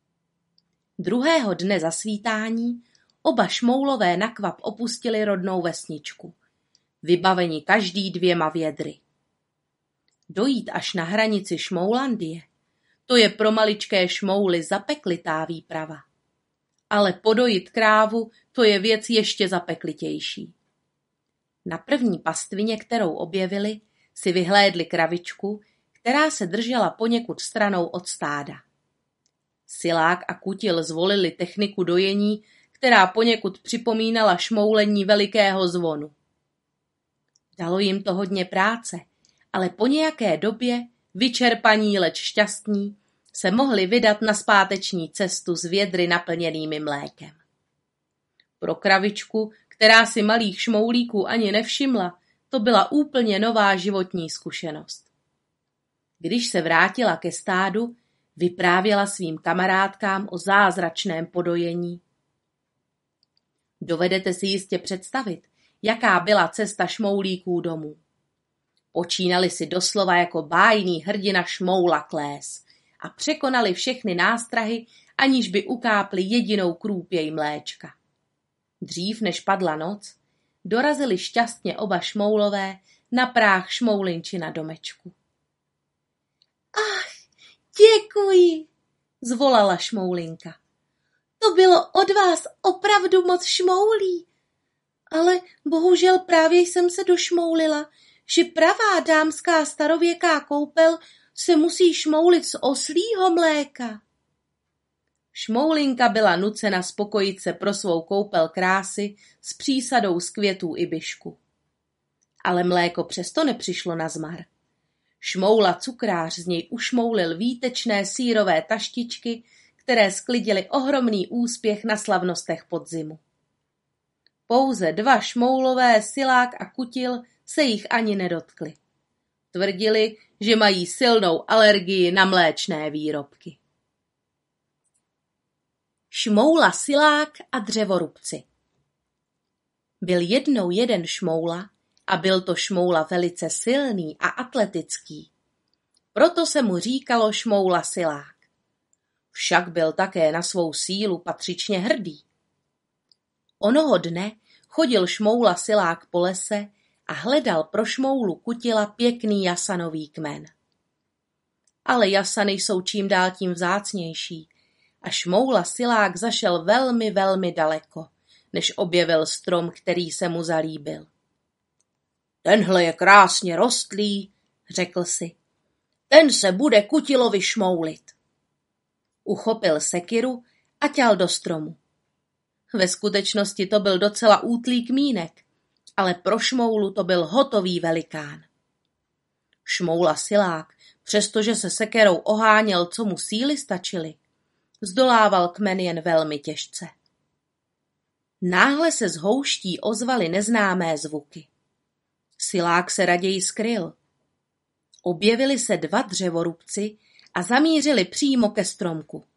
Druhého dne zasvítání oba šmoulové na kvap opustili rodnou vesničku, vybaveni každý dvěma vědry. Dojít až na hranici Šmoulandie, to je pro maličké šmouly zapeklitá výprava. Ale podojit krávu, to je věc ještě zapeklitější. Na první pastvině, kterou objevili, si vyhlédli kravičku, která se držela poněkud stranou od stáda. Silák a Kutil zvolili techniku dojení, která poněkud připomínala šmoulení velikého zvonu. Dalo jim to hodně práce, ale po nějaké době, vyčerpaní leč šťastní, se mohli vydat na zpáteční cestu s vědry naplněnými mlékem. Pro kravičku, která si malých šmoulíků ani nevšimla, to byla úplně nová životní zkušenost. Když se vrátila ke stádu, vyprávěla svým kamarádkám o zázračném podojení. Dovedete si jistě představit, jaká byla cesta šmoulíků domů. Počínali si doslova jako bájný hrdina Šmoula Klés a překonali všechny nástrahy, aniž by ukápli jedinou krůpěj mléčka. Dřív než padla noc, dorazili šťastně oba šmoulové na práh šmoulinčina domečku. Ach, děkuji, zvolala šmoulinka. To bylo od vás opravdu moc šmoulí. Ale bohužel právě jsem se došmoulila, že pravá dámská starověká koupel se musí šmoulit z oslího mléka. Šmoulinka byla nucena spokojit se pro svou koupel krásy s přísadou z květů ibišku. Ale mléko přesto nepřišlo na zmar. Šmoula cukrář z něj ušmoulil výtečné sýrové taštičky, které sklidily ohromný úspěch na slavnostech podzimu. Pouze dva šmoulové, Silák a Kutil, se jich ani nedotkli. Tvrdili, že mají silnou alergii na mléčné výrobky. Šmoula Silák a dřevorubci. Byl jednou jeden šmoula a byl to šmoula velice silný a atletický. Proto se mu říkalo Šmoula Silák. Však byl také na svou sílu patřičně hrdý. Onoho dne chodil Šmoula Silák po lese a hledal pro Šmoulu Kutila pěkný jasanový kmen. Ale jasany jsou čím dál tím vzácnější a Šmoula Silák zašel velmi, velmi daleko, než objevil strom, který se mu zalíbil. Tenhle je krásně rostlý, řekl si. Ten se bude Kutilovi šmoulit. Uchopil sekiru a ťal do stromu. Ve skutečnosti to byl docela útlý kmínek, ale pro Šmoulu to byl hotový velikán. Šmoula Silák, přestože se sekerou oháněl, co mu síly stačily, zdolával kmen jen velmi těžce. Náhle se z houští ozvaly neznámé zvuky. Silák se raději skryl. Objevili se dva dřevorubci a zamířili přímo ke stromku.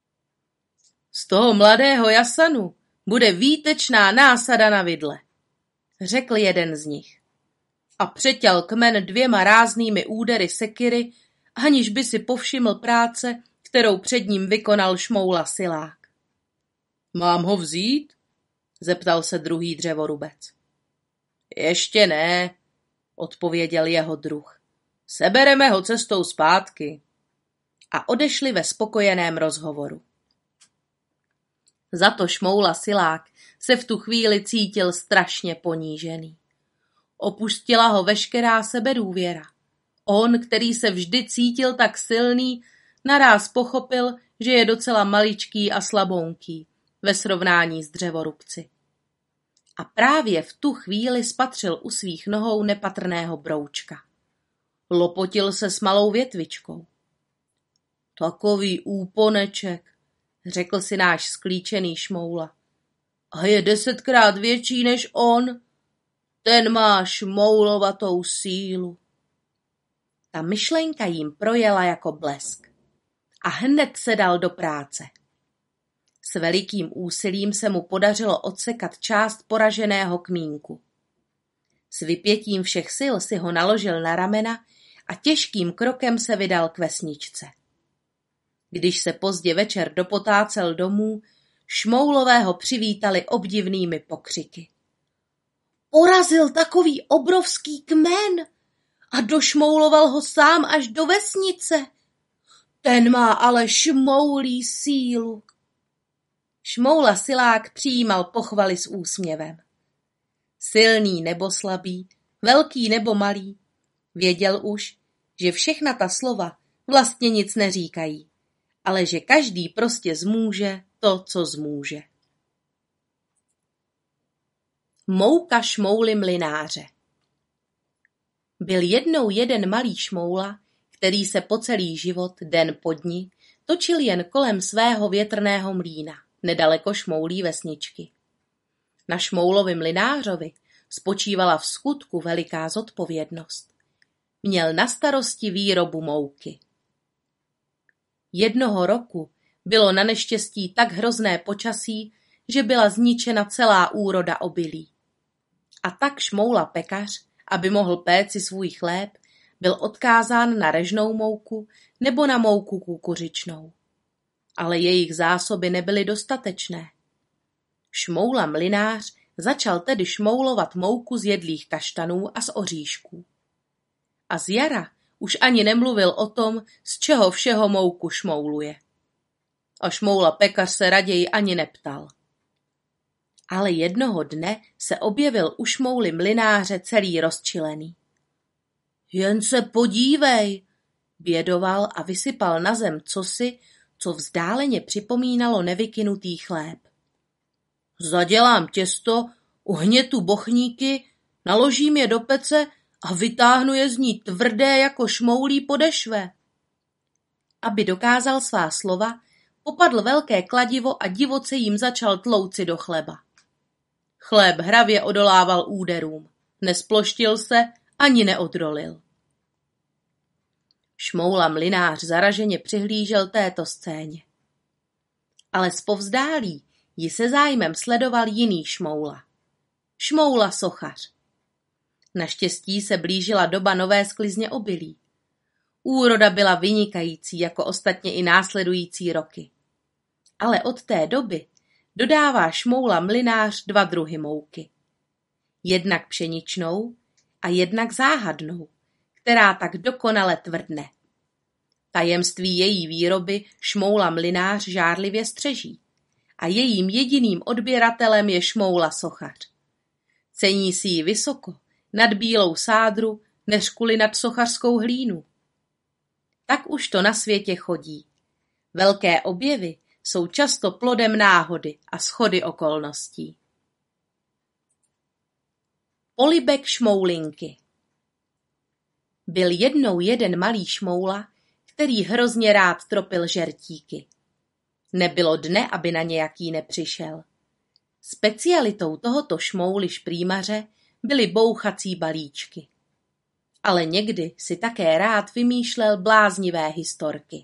Z toho mladého jasanu bude výtečná násada na vidle, řekl jeden z nich. A přeťal kmen dvěma ráznými údery sekiry, aniž by si povšiml práce, kterou před ním vykonal Šmoula Silák. Mám ho vzít? Zeptal se druhý dřevorubec. Ještě ne, odpověděl jeho druh. Sebereme ho cestou zpátky. A odešli ve spokojeném rozhovoru. Za to Šmoula Silák se v tu chvíli cítil strašně ponížený. Opustila ho veškerá sebedůvěra. On, který se vždy cítil tak silný, naráz pochopil, že je docela maličký a slabounký ve srovnání s dřevorubci. a právě v tu chvíli spatřil u svých nohou nepatrného broučka. Lopotil se s malou větvičkou. Takový úponeček, řekl si náš sklíčený Šmoula. A je desetkrát větší než on. Ten má šmoulovatou sílu. Ta myšlenka jim projela jako blesk. A hned se dal do práce. S velikým úsilím se mu podařilo odsekat část poraženého kmínku. S vypětím všech sil si ho naložil na ramena a těžkým krokem se vydal k vesničce. Když se pozdě večer dopotácel domů, Šmoulové ho přivítali obdivnými pokřiky. Porazil takový obrovský kmen a došmouloval ho sám až do vesnice. Ten má ale šmoulí sílu. Šmoula Silák přijímal pochvaly s úsměvem. Silný nebo slabý, velký nebo malý, věděl už, že všechna ta slova vlastně nic neříkají, ale že každý prostě zmůže to, co zmůže. Mouka Šmouly mlynáře. Byl jednou jeden malý šmoula, který se po celý život, den po dni, točil jen kolem svého větrného mlýna, nedaleko šmoulí vesničky. Na Šmoulovi mlynářovi spočívala v skutku veliká zodpovědnost. Měl na starosti výrobu mouky. Jednoho roku bylo na neštěstí tak hrozné počasí, že byla zničena celá úroda obilí. A tak Šmoula pekař, aby mohl péci svůj chléb, byl odkázán na režnou mouku nebo na mouku kukuřičnou. Ale jejich zásoby nebyly dostatečné. Šmoula mlynář začal tedy šmoulovat mouku z jedlých kaštanů a z oříšků. A z jara už ani nemluvil o tom, z čeho všeho mouku šmouluje. A Šmoula pekař se raději ani neptal. Ale jednoho dne se objevil u Šmouly mlynáře celý rozčilený. Jen se podívej, bědoval a vysypal na zem cosi, co vzdáleně připomínalo nevykynutý chléb. Zadělám těsto, uhnětu bochníky, naložím je do pece a vytáhnu je z ní tvrdé jako šmoulí podešve. Aby dokázal svá slova, popadl velké kladivo a divoce jim začal tlouci do chleba. Chléb hravě odolával úderům, nesploštil se ani neodrolil. Šmoula mlynář zaraženě přihlížel této scéně. Ale zpovzdálí ji se zájmem sledoval jiný Šmoula. Šmoula sochař. Naštěstí se blížila doba nové sklizně obilí. Úroda byla vynikající jako ostatně i následující roky. Ale od té doby dodává Šmoula mlynář dva druhy mouky. Jednak pšeničnou a jednak záhadnou, která tak dokonale tvrdne. Tajemství její výroby Šmoula mlynář žárlivě střeží a jejím jediným odběratelem je Šmoula sochař. Cení si ji vysoko, nad bílou sádru, než kvůli nad sochařskou hlínu. Tak už to na světě chodí. Velké objevy jsou často plodem náhody a shody okolností. Polibek Šmoulinky. Byl jednou jeden malý Šmoula, který hrozně rád tropil žertíky. Nebylo dne, aby na nějaký nepřišel. Specialitou tohoto Šmouly šprýmaře byly bouchací balíčky. Ale někdy si také rád vymýšlel bláznivé historky.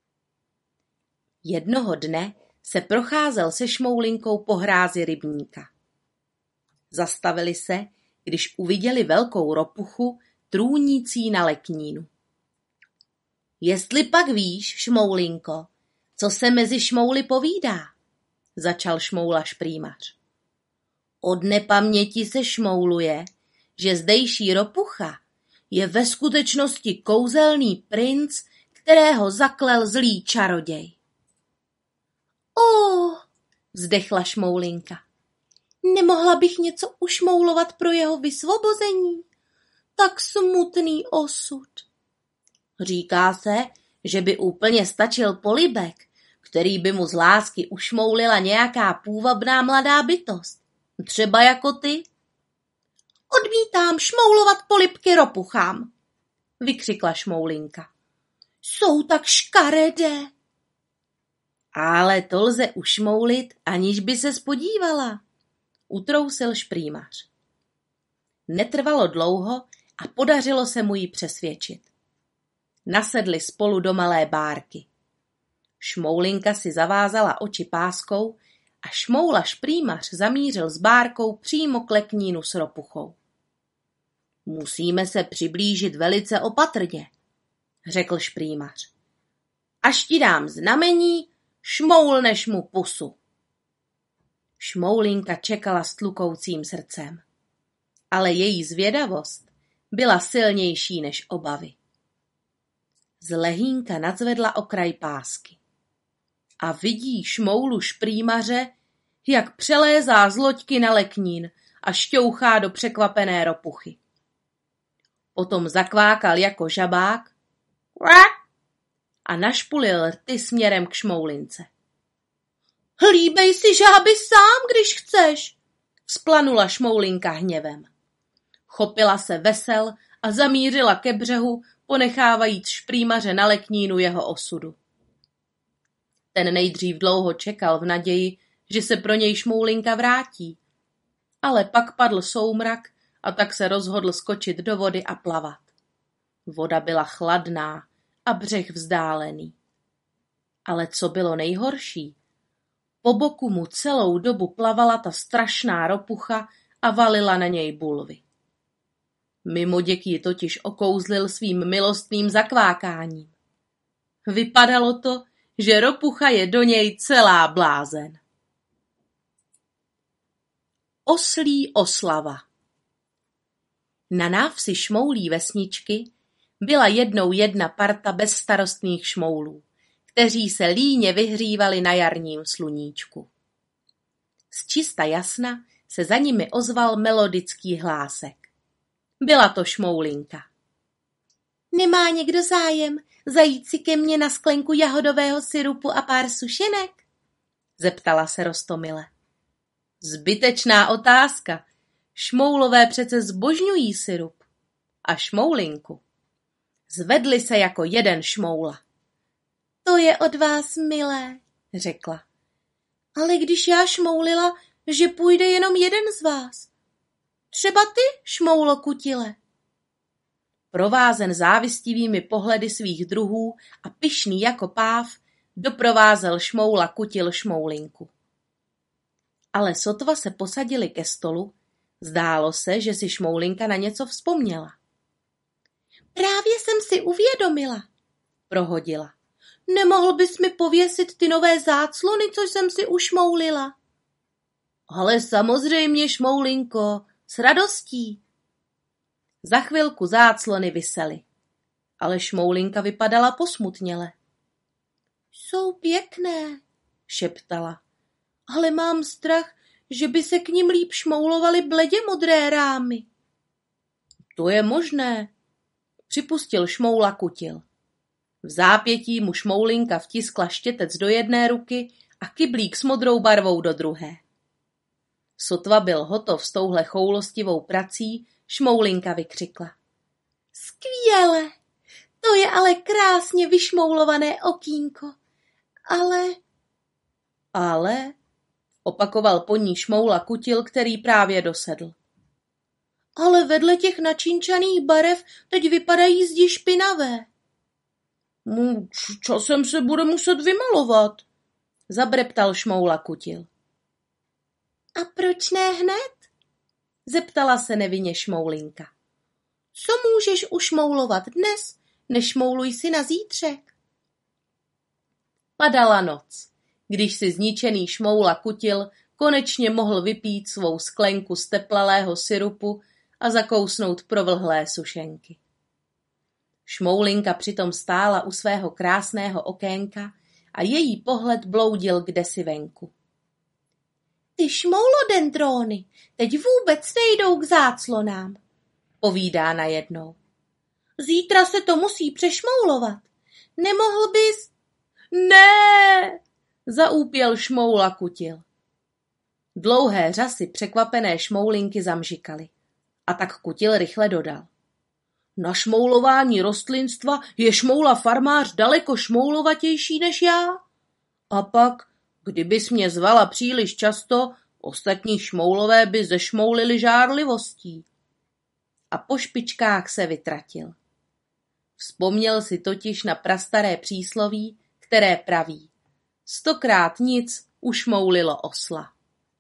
Jednoho dne se procházel se Šmoulinkou po hrázi rybníka. Zastavili se, když uviděli velkou ropuchu trůnící na leknínu. Jestli pak víš, Šmoulinko, co se mezi šmouly povídá, začal Šmoula šprýmař. Od nepaměti se šmouluje, že zdejší ropucha je ve skutečnosti kouzelný princ, kterého zaklel zlý čaroděj. Ó, vzdechla Šmoulinka. Nemohla bych něco ušmoulovat pro jeho vysvobození? Tak smutný osud. Říká se, že by úplně stačil polibek, který by mu z lásky ušmoulila nějaká půvabná mladá bytost. Třeba jako ty? Odmítám šmoulovat polibky ropuchám, vykřikla Šmoulinka. Jsou tak škaredé. Ale to lze ušmoulit, aniž by se spodívala, utrousil šprýmař. Netrvalo dlouho a podařilo se mu ji přesvědčit. Nasedli spolu do malé bárky. Šmoulinka si zavázala oči páskou a Šmoula šprýmař zamířil s bárkou přímo k leknínu s ropuchou. Musíme se přiblížit velice opatrně, řekl šprýmař. Až ti dám znamení, šmoulneš mu pusu. Šmoulinka čekala s tlukoucím srdcem, ale její zvědavost byla silnější než obavy. Z lehínka nadzvedla okraj pásky a vidí Šmoulu šprýmaře, jak přelézá z loďky na leknín a šťouchá do překvapené ropuchy. Potom zakvákal jako žabák a našpulil rty směrem k Šmoulince. Hlíbej si žáby sám, když chceš, vzplanula Šmoulinka hněvem. Chopila se vesel a zamířila ke břehu, ponechávajíc šprýmaře na leknínu jeho osudu. Ten nejdřív dlouho čekal v naději, že se pro něj Šmoulinka vrátí, ale pak padl soumrak a tak se rozhodl skočit do vody a plavat. Voda byla chladná a břeh vzdálený. Ale co bylo nejhorší? Po boku mu celou dobu plavala ta strašná ropucha a valila na něj bulvy. Mimoděk ji totiž okouzlil svým milostným zakvákáním. Vypadalo to, že ropucha je do něj celá blázen. Oslí oslava. Na návsi šmoulí vesničky byla jednou jedna parta bezstarostných šmoulů, kteří se líně vyhřívali na jarním sluníčku. Z čista jasna se za nimi ozval melodický hlásek. Byla to Šmoulinka. Nemá někdo zájem zajít si ke mně na sklenku jahodového syrupu a pár sušenek? Zeptala se roztomile. Zbytečná otázka. Šmoulové přece zbožňují syrup. A Šmoulinku. Zvedli se jako jeden Šmoula. To je od vás milé, řekla. Ale když já šmoulila, že půjde jenom jeden z vás. Třeba ty, Šmoulo Kutile. Provázen závistivými pohledy svých druhů a pyšný jako páv, doprovázel Šmoula Kutil Šmoulinku. Ale sotva se posadili ke stolu, zdálo se, že si Šmoulinka na něco vzpomněla. Právě jsem si uvědomila, prohodila. Nemohl bys mi pověsit ty nové záclony, co jsem si ušmoulila? Ale samozřejmě, Šmoulinko, s radostí. Za chvilku záclony visely, ale Šmoulinka vypadala posmutněle. Jsou pěkné, šeptala, ale mám strach, že by se k nim líp šmoulovaly bledě modré rámy. To je možné, připustil Šmoula Kutil. V zápětí mu Šmoulinka vtiskla štětec do jedné ruky a kyblík s modrou barvou do druhé. Sotva byl hotov s touhle choulostivou prací, Šmoulinka vykřikla. Skvěle, to je ale krásně vyšmoulované okýnko. Ale... Ale... opakoval po ní Šmoula Kutil, který právě dosedl. Ale vedle těch načínčaných barev teď vypadají zdi špinavé. Časem se bude muset vymalovat, zabreptal Šmoula Kutil. A proč ne hned? Zeptala se nevinně Šmoulinka. Co můžeš ušmoulovat dnes, nešmouluj si na zítřek? Padala noc, když si zničený Šmoula Kutil konečně mohl vypít svou sklenku z teplalého syrupu a zakousnout provlhlé sušenky. Šmoulinka přitom stála u svého krásného okénka a její pohled bloudil kdesi venku. Ty šmoulodendróny teď vůbec nejdou k záclonám, povídá najednou. Zítra se to musí přešmoulovat. Nemohl bys... Ne, zaúpěl Šmoula Kutil. Dlouhé řasy překvapené šmoulinky zamžikaly. A tak Kutil rychle dodal. Na šmoulování rostlinstva je šmoula farmář daleko šmoulovatější než já. A pak, kdybys mě zvala příliš často, ostatní šmoulové by zešmoulili žárlivostí. A po špičkách se vytratil. Vzpomněl si totiž na prastaré přísloví, které praví. Stokrát nic ušmoulilo osla.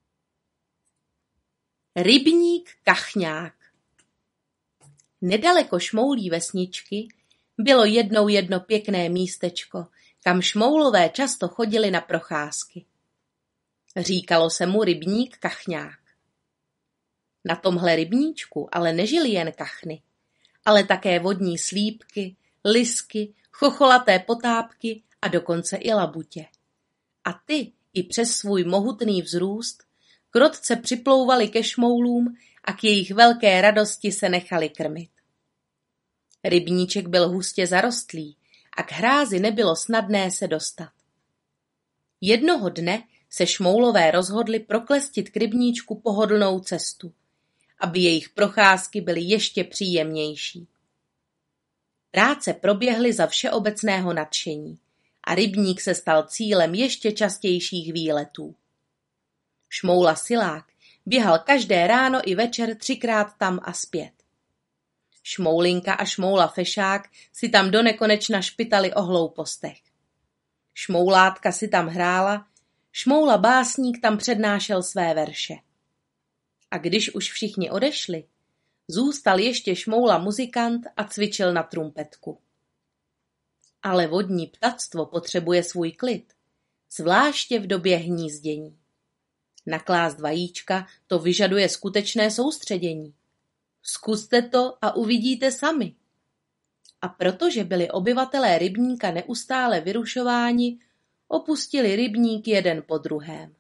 Rybník Kachňák. Nedaleko šmoulí vesničky bylo jednou jedno pěkné místečko, kam šmoulové často chodili na procházky. Říkalo se mu rybník Kachňák. Na tomhle rybníčku ale nežili jen kachny, ale také vodní slípky, lisky, chocholaté potápky a dokonce i labutě. A ty i přes svůj mohutný vzrůst krotce připlouvali ke šmoulům a k jejich velké radosti se nechali krmit. Rybníček byl hustě zarostlý a k hrázi nebylo snadné se dostat. Jednoho dne se šmoulové rozhodli proklestit k rybníčku pohodlnou cestu, aby jejich procházky byly ještě příjemnější. Práce proběhly za všeobecného nadšení a rybník se stal cílem ještě častějších výletů. Šmoula Silák běhal každé ráno i večer třikrát tam a zpět. Šmoulinka a šmoula Fešák si tam donekonečna špitali o hloupostech. Šmoulátka si tam hrála, šmoula Básník tam přednášel své verše. A když už všichni odešli, zůstal ještě šmoula Muzikant a cvičil na trumpetku. Ale vodní ptactvo potřebuje svůj klid, zvláště v době hnízdění. Naklást vajíčka to vyžaduje skutečné soustředění. Zkuste to a uvidíte sami. A protože byli obyvatelé rybníka neustále vyrušováni, opustili rybník jeden po druhém.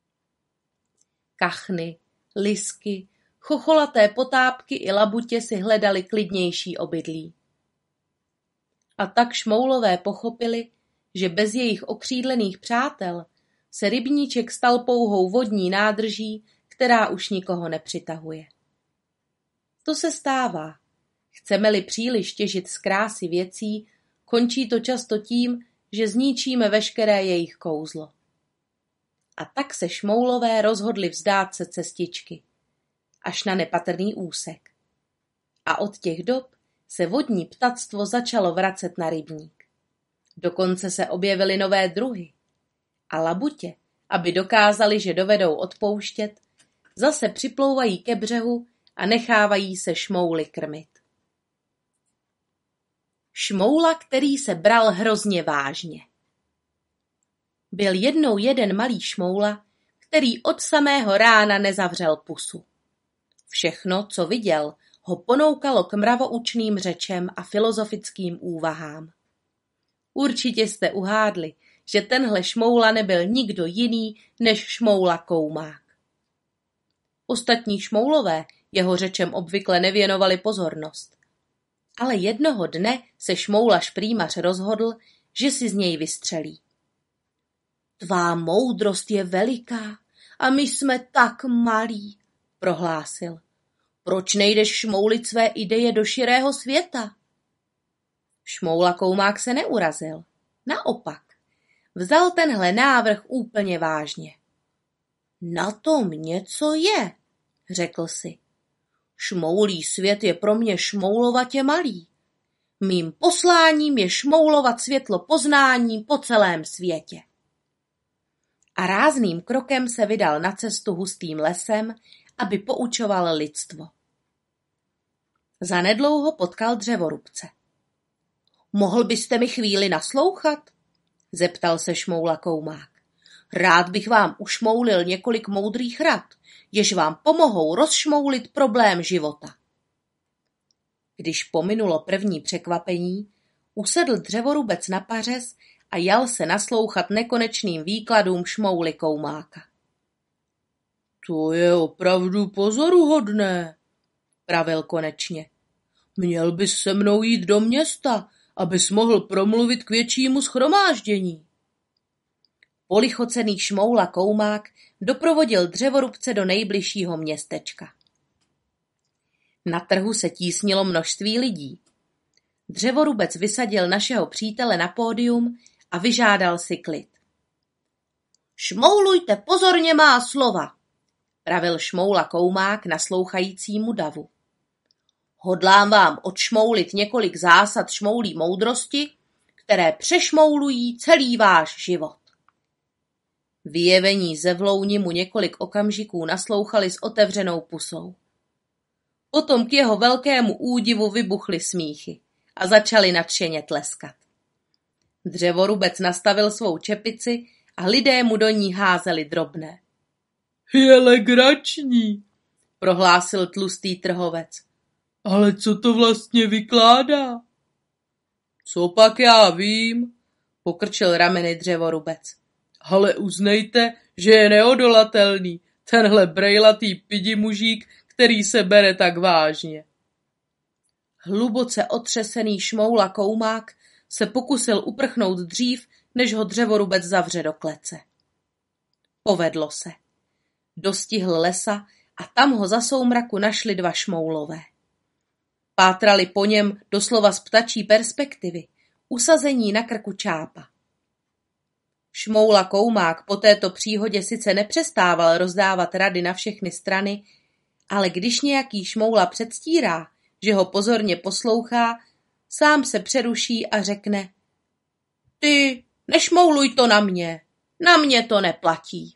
Kachny, lisky, chocholaté potápky i labutě si hledali klidnější obydlí. A tak šmoulové pochopili, že bez jejich okřídlených přátel se rybníček stal pouhou vodní nádrží, která už nikoho nepřitahuje. To se stává. Chceme-li příliš těžit z krásy věcí, končí to často tím, že zničíme veškeré jejich kouzlo. A tak se šmoulové rozhodli vzdát se cestičky, až na nepatrný úsek. A od těch dob se vodní ptactvo začalo vracet na rybník. Dokonce se objevily nové druhy. A labutě, aby dokázali, že dovedou odpouštět, zase připlouvají ke břehu a nechávají se šmouly krmit. Šmoula, který se bral hrozně vážně. Byl jednou jeden malý šmoula, který od samého rána nezavřel pusu. Všechno, co viděl, ho ponoukalo k mravoučným řečem a filozofickým úvahám. Určitě jste uhádli, že tenhle šmoula nebyl nikdo jiný než šmoula Koumák. Ostatní šmoulové jeho řečem obvykle nevěnovali pozornost. Ale jednoho dne se šmoula Šprýmař rozhodl, že si z něj vystřelí. Tvá moudrost je veliká a my jsme tak malí, prohlásil. Proč nejdeš šmoulit své ideje do širého světa? Šmoula Koumák se neurazil. Naopak, vzal tenhle návrh úplně vážně. Na tom něco je, řekl si. Šmoulí svět je pro mě šmoulovatě malý. Mým posláním je šmoulovat světlo poznání po celém světě. A rázným krokem se vydal na cestu hustým lesem, aby poučoval lidstvo. Zanedlouho potkal dřevorubce. Mohl byste mi chvíli naslouchat? Zeptal se šmoula Koumák. Rád bych vám ušmoulil několik moudrých rad, jež vám pomohou rozšmoulit problém života. Když pominulo první překvapení, usedl dřevorubec na pařez a jal se naslouchat nekonečným výkladům šmouly Koumáka. To je opravdu pozoruhodné, pravil konečně. Měl bys se mnou jít do města, abys mohl promluvit k většímu shromáždění. Polichocený Šmoula Koumák doprovodil dřevorubce do nejbližšího městečka. Na trhu se tísnilo množství lidí. Dřevorubec vysadil našeho přítele na pódium a vyžádal si klid. Šmoulujte pozorně má slova, pravil Šmoula Koumák naslouchajícímu davu. Hodlám vám odšmoulit několik zásad šmoulí moudrosti, které přešmoulují celý váš život. Vyjevení zevlouni mu několik okamžiků naslouchali s otevřenou pusou. Potom k jeho velkému údivu vybuchly smíchy a začali nadšeně tleskat. Dřevorubec nastavil svou čepici a lidé mu do ní házeli drobné. Je legrační, prohlásil tlustý trhovec. Ale co to vlastně vykládá? Co pak já vím, pokrčil rameny dřevorubec. Ale uznejte, že je neodolatelný, tenhle brejlatý pidi mužík, který se bere tak vážně. Hluboce otřesený Šmoula Koumák se pokusil uprchnout dřív, než ho dřevorubec zavře do klece. Povedlo se. Dostihl lesa a tam ho za soumraku našli dva šmoulové. Pátrali po něm doslova z ptačí perspektivy, usazení na krku čápa. Šmoula Koumák po této příhodě sice nepřestával rozdávat rady na všechny strany, ale když nějaký šmoula předstírá, že ho pozorně poslouchá, sám se přeruší a řekne: Ty, nešmouluj to na mě, na mě to neplatí.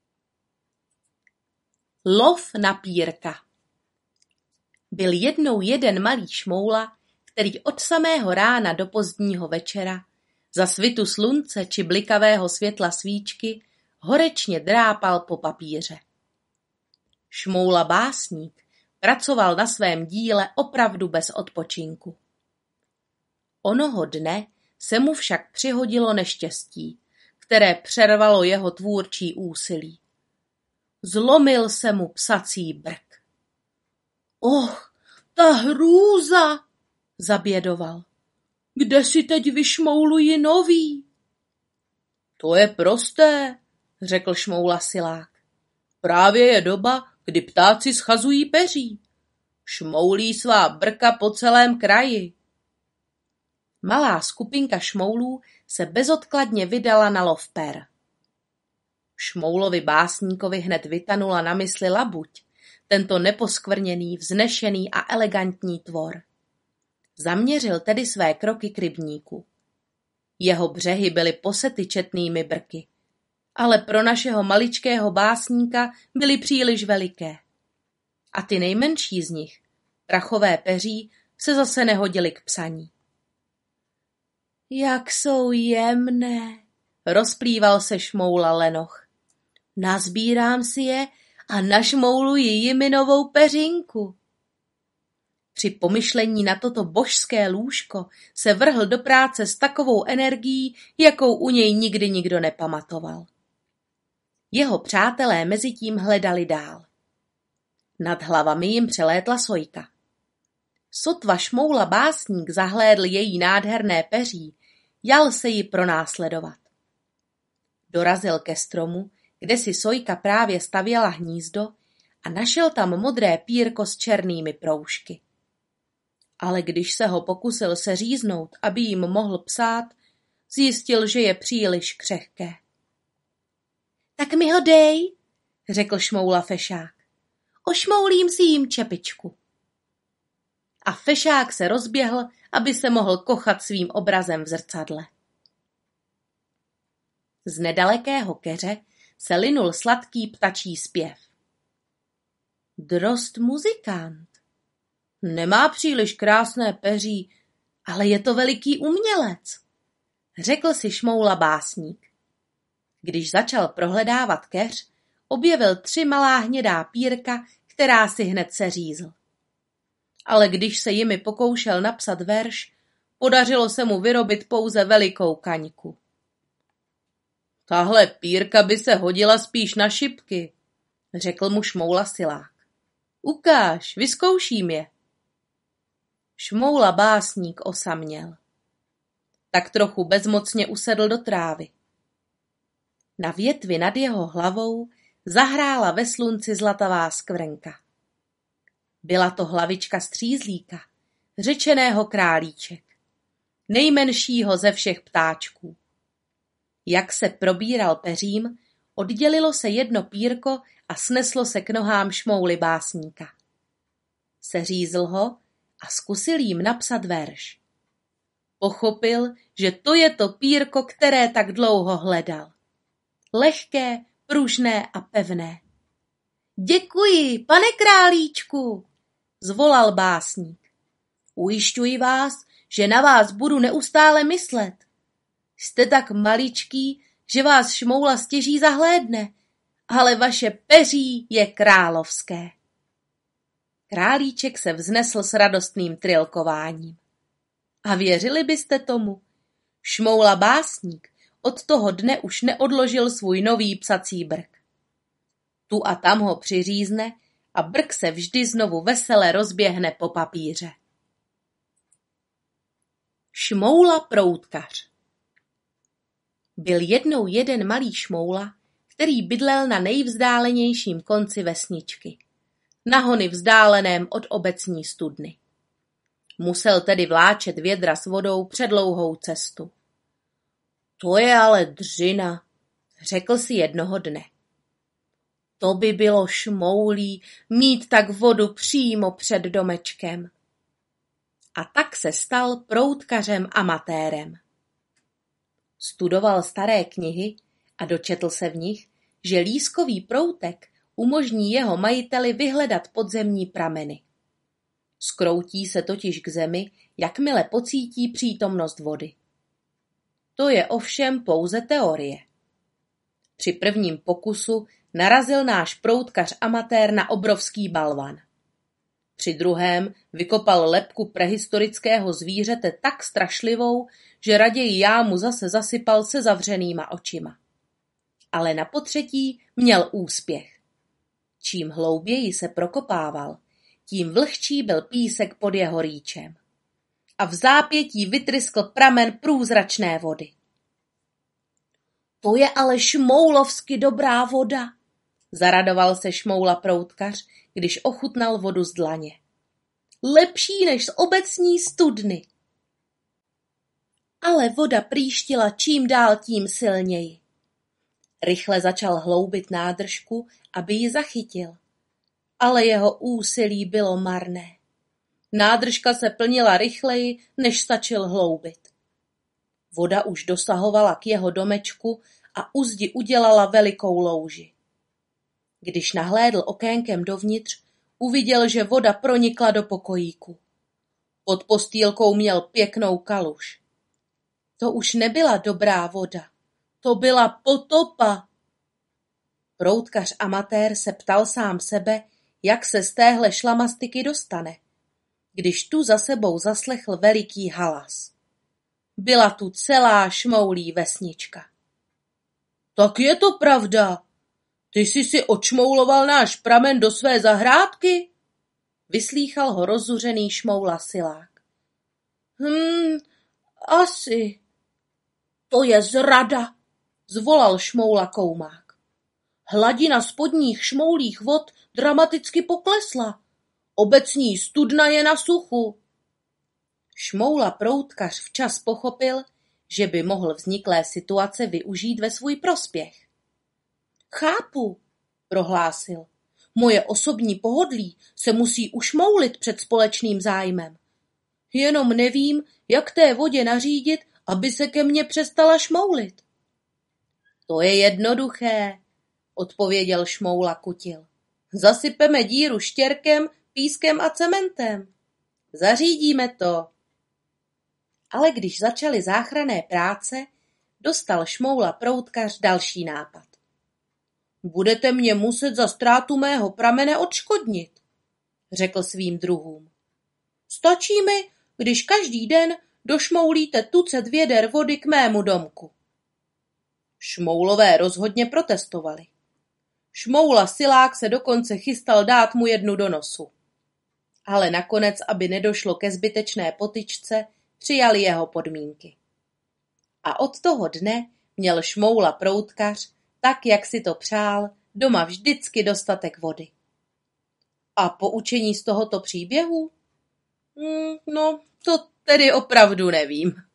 Lov na pírka. Byl jednou jeden malý šmoula, který od samého rána do pozdního večera za svitu slunce či blikavého světla svíčky horečně drápal po papíře. Šmoula básník pracoval na svém díle opravdu bez odpočinku. Onoho dne se mu však přihodilo neštěstí, které přervalo jeho tvůrčí úsilí. Zlomil se mu psací brk. Och, ta hrůza, zabědoval. Kde si teď vyšmouluji nový? To je prosté, řekl Šmoula Silák. Právě je doba, kdy ptáci schazují peří. Šmoulí svá brka po celém kraji. Malá skupinka šmoulů se bezodkladně vydala na lov per. Šmoulovi básníkovi hned vytanula na mysli labuť, tento neposkvrněný, vznešený a elegantní tvor. Zaměřil tedy své kroky k rybníku. Jeho břehy byly posety četnými brky, ale pro našeho maličkého básníka byly příliš veliké. A ty nejmenší z nich, prachové peří, se zase nehodily k psaní. Jak jsou jemné, rozplýval se Šmoula lenoch. Nazbírám si je a našmouluji jimi novou peřinku. Při pomyšlení na toto božské lůžko se vrhl do práce s takovou energií, jakou u něj nikdy nikdo nepamatoval. Jeho přátelé mezitím hledali dál. Nad hlavami jim přelétla sojka. Sotva Šmoula básník zahlédl její nádherné peří, jal se ji pronásledovat. Dorazil ke stromu, kde si sojka právě stavěla hnízdo, a našel tam modré pírko s černými proužky. Ale když se ho pokusil seříznout, aby jim mohl psát, zjistil, že je příliš křehké. Tak mi ho dej, řekl Šmoula Fešák. Ošmoulím si jim čepičku. A Fešák se rozběhl, aby se mohl kochat svým obrazem v zrcadle. Z nedalekého keře se linul sladký ptačí zpěv. Drost muzikant. Nemá příliš krásné peří, ale je to veliký umělec, řekl si Šmoula básník. Když začal prohledávat keř, objevil tři malá hnědá pírka, která si hned seřízl. Ale když se jimi pokoušel napsat verš, podařilo se mu vyrobit pouze velikou kaňku. Tahle pírka by se hodila spíš na šipky, řekl mu Šmoula Silák. Ukáž, vyzkouším je. Šmoula básník osaměl. Tak trochu bezmocně usedl do trávy. Na větvi nad jeho hlavou zahrála ve slunci zlatavá skvrnka. Byla to hlavička střízlíka, řečeného králíček, nejmenšího ze všech ptáčků. Jak se probíral peřím, oddělilo se jedno pírko a sneslo se k nohám šmouly básníka. Seřízl ho a zkusil jim napsat verš. Pochopil, že to je to pírko, které tak dlouho hledal. Lehké, pružné a pevné. Děkuji, pane králíčku, zvolal básník. Ujišťuji vás, že na vás budu neustále myslet. Jste tak maličký, že vás šmoula stěží zahlédne, ale vaše peří je královské. Králíček se vznesl s radostným trilkováním. A věřili byste tomu? Šmoula básník od toho dne už neodložil svůj nový psací brk. Tu a tam ho přiřízne a brk se vždy znovu vesele rozběhne po papíře. Šmoula proutkař. Byl jednou jeden malý šmoula, který bydlel na nejvzdálenějším konci vesničky, na hony vzdáleném od obecní studny. Musel tedy vláčet vědra s vodou předlouhou cestu. To je ale dřina, řekl si jednoho dne. To by bylo šmoulí mít tak vodu přímo před domečkem. A tak se stal proutkařem amatérem. Studoval staré knihy a dočetl se v nich, že lískový proutek umožní jeho majiteli vyhledat podzemní prameny. Skroutí se totiž k zemi, jakmile pocítí přítomnost vody. To je ovšem pouze teorie. Při prvním pokusu narazil náš proutkař amatér na obrovský balvan. Při druhém vykopal lebku prehistorického zvířete tak strašlivou, že raději jámu zase zasypal se zavřenýma očima. Ale na potřetí měl úspěch. Čím hlouběji se prokopával, tím vlhčí byl písek pod jeho rýčem. A v zápětí vytryskl pramen průzračné vody. To je ale šmoulovsky dobrá voda, zaradoval se šmoula proutkař, když ochutnal vodu z dlaně. Lepší než z obecní studny. Ale voda prýštila čím dál tím silněji. Rychle začal hloubit nádržku, aby ji zachytil. Ale jeho úsilí bylo marné. Nádržka se plnila rychleji, než stačil hloubit. Voda už dosahovala k jeho domečku a u zdi udělala velikou louži. Když nahlédl okénkem dovnitř, uviděl, že voda pronikla do pokojíku. Pod postýlkou měl pěknou kaluž. To už nebyla dobrá voda, to byla potopa. Proutkař amatér se ptal sám sebe, jak se z téhle šlamastyky dostane, když tu za sebou zaslechl veliký halas. Byla tu celá šmoulí vesnička. Tak je to pravda. Ty jsi si odšmouloval náš pramen do své zahrádky? Vyslýchal ho rozuřený šmoula silák. Hm, asi. To je zrada, zvolal šmoula koumák. Hladina spodních šmoulích vod dramaticky poklesla. Obecní studna je na suchu. Šmoula proutkař včas pochopil, že by mohl vzniklé situace využít ve svůj prospěch. Chápu, prohlásil. Moje osobní pohodlí se musí ušmoulit před společným zájmem. Jenom nevím, jak té vodě nařídit, aby se ke mně přestala šmoulit. To je jednoduché, odpověděl šmoula kutil. Zasypeme díru štěrkem, pískem a cementem. Zařídíme to. Ale když začaly záchranné práce, dostal šmoula proutkař další nápad. Budete mě muset za ztrátu mého pramene odškodnit, řekl svým druhům. Stačí mi, když každý den došmoulíte tucet věder vody k mému domku. Šmoulové rozhodně protestovali. Šmoula silák se dokonce chystal dát mu jednu do nosu. Ale nakonec, aby nedošlo ke zbytečné potyčce, přijali jeho podmínky. A od toho dne měl šmoula proutkař tak jak si to přál, doma vždycky dostatek vody. A poučení z tohoto příběhu? Hmm, no, to tedy opravdu nevím.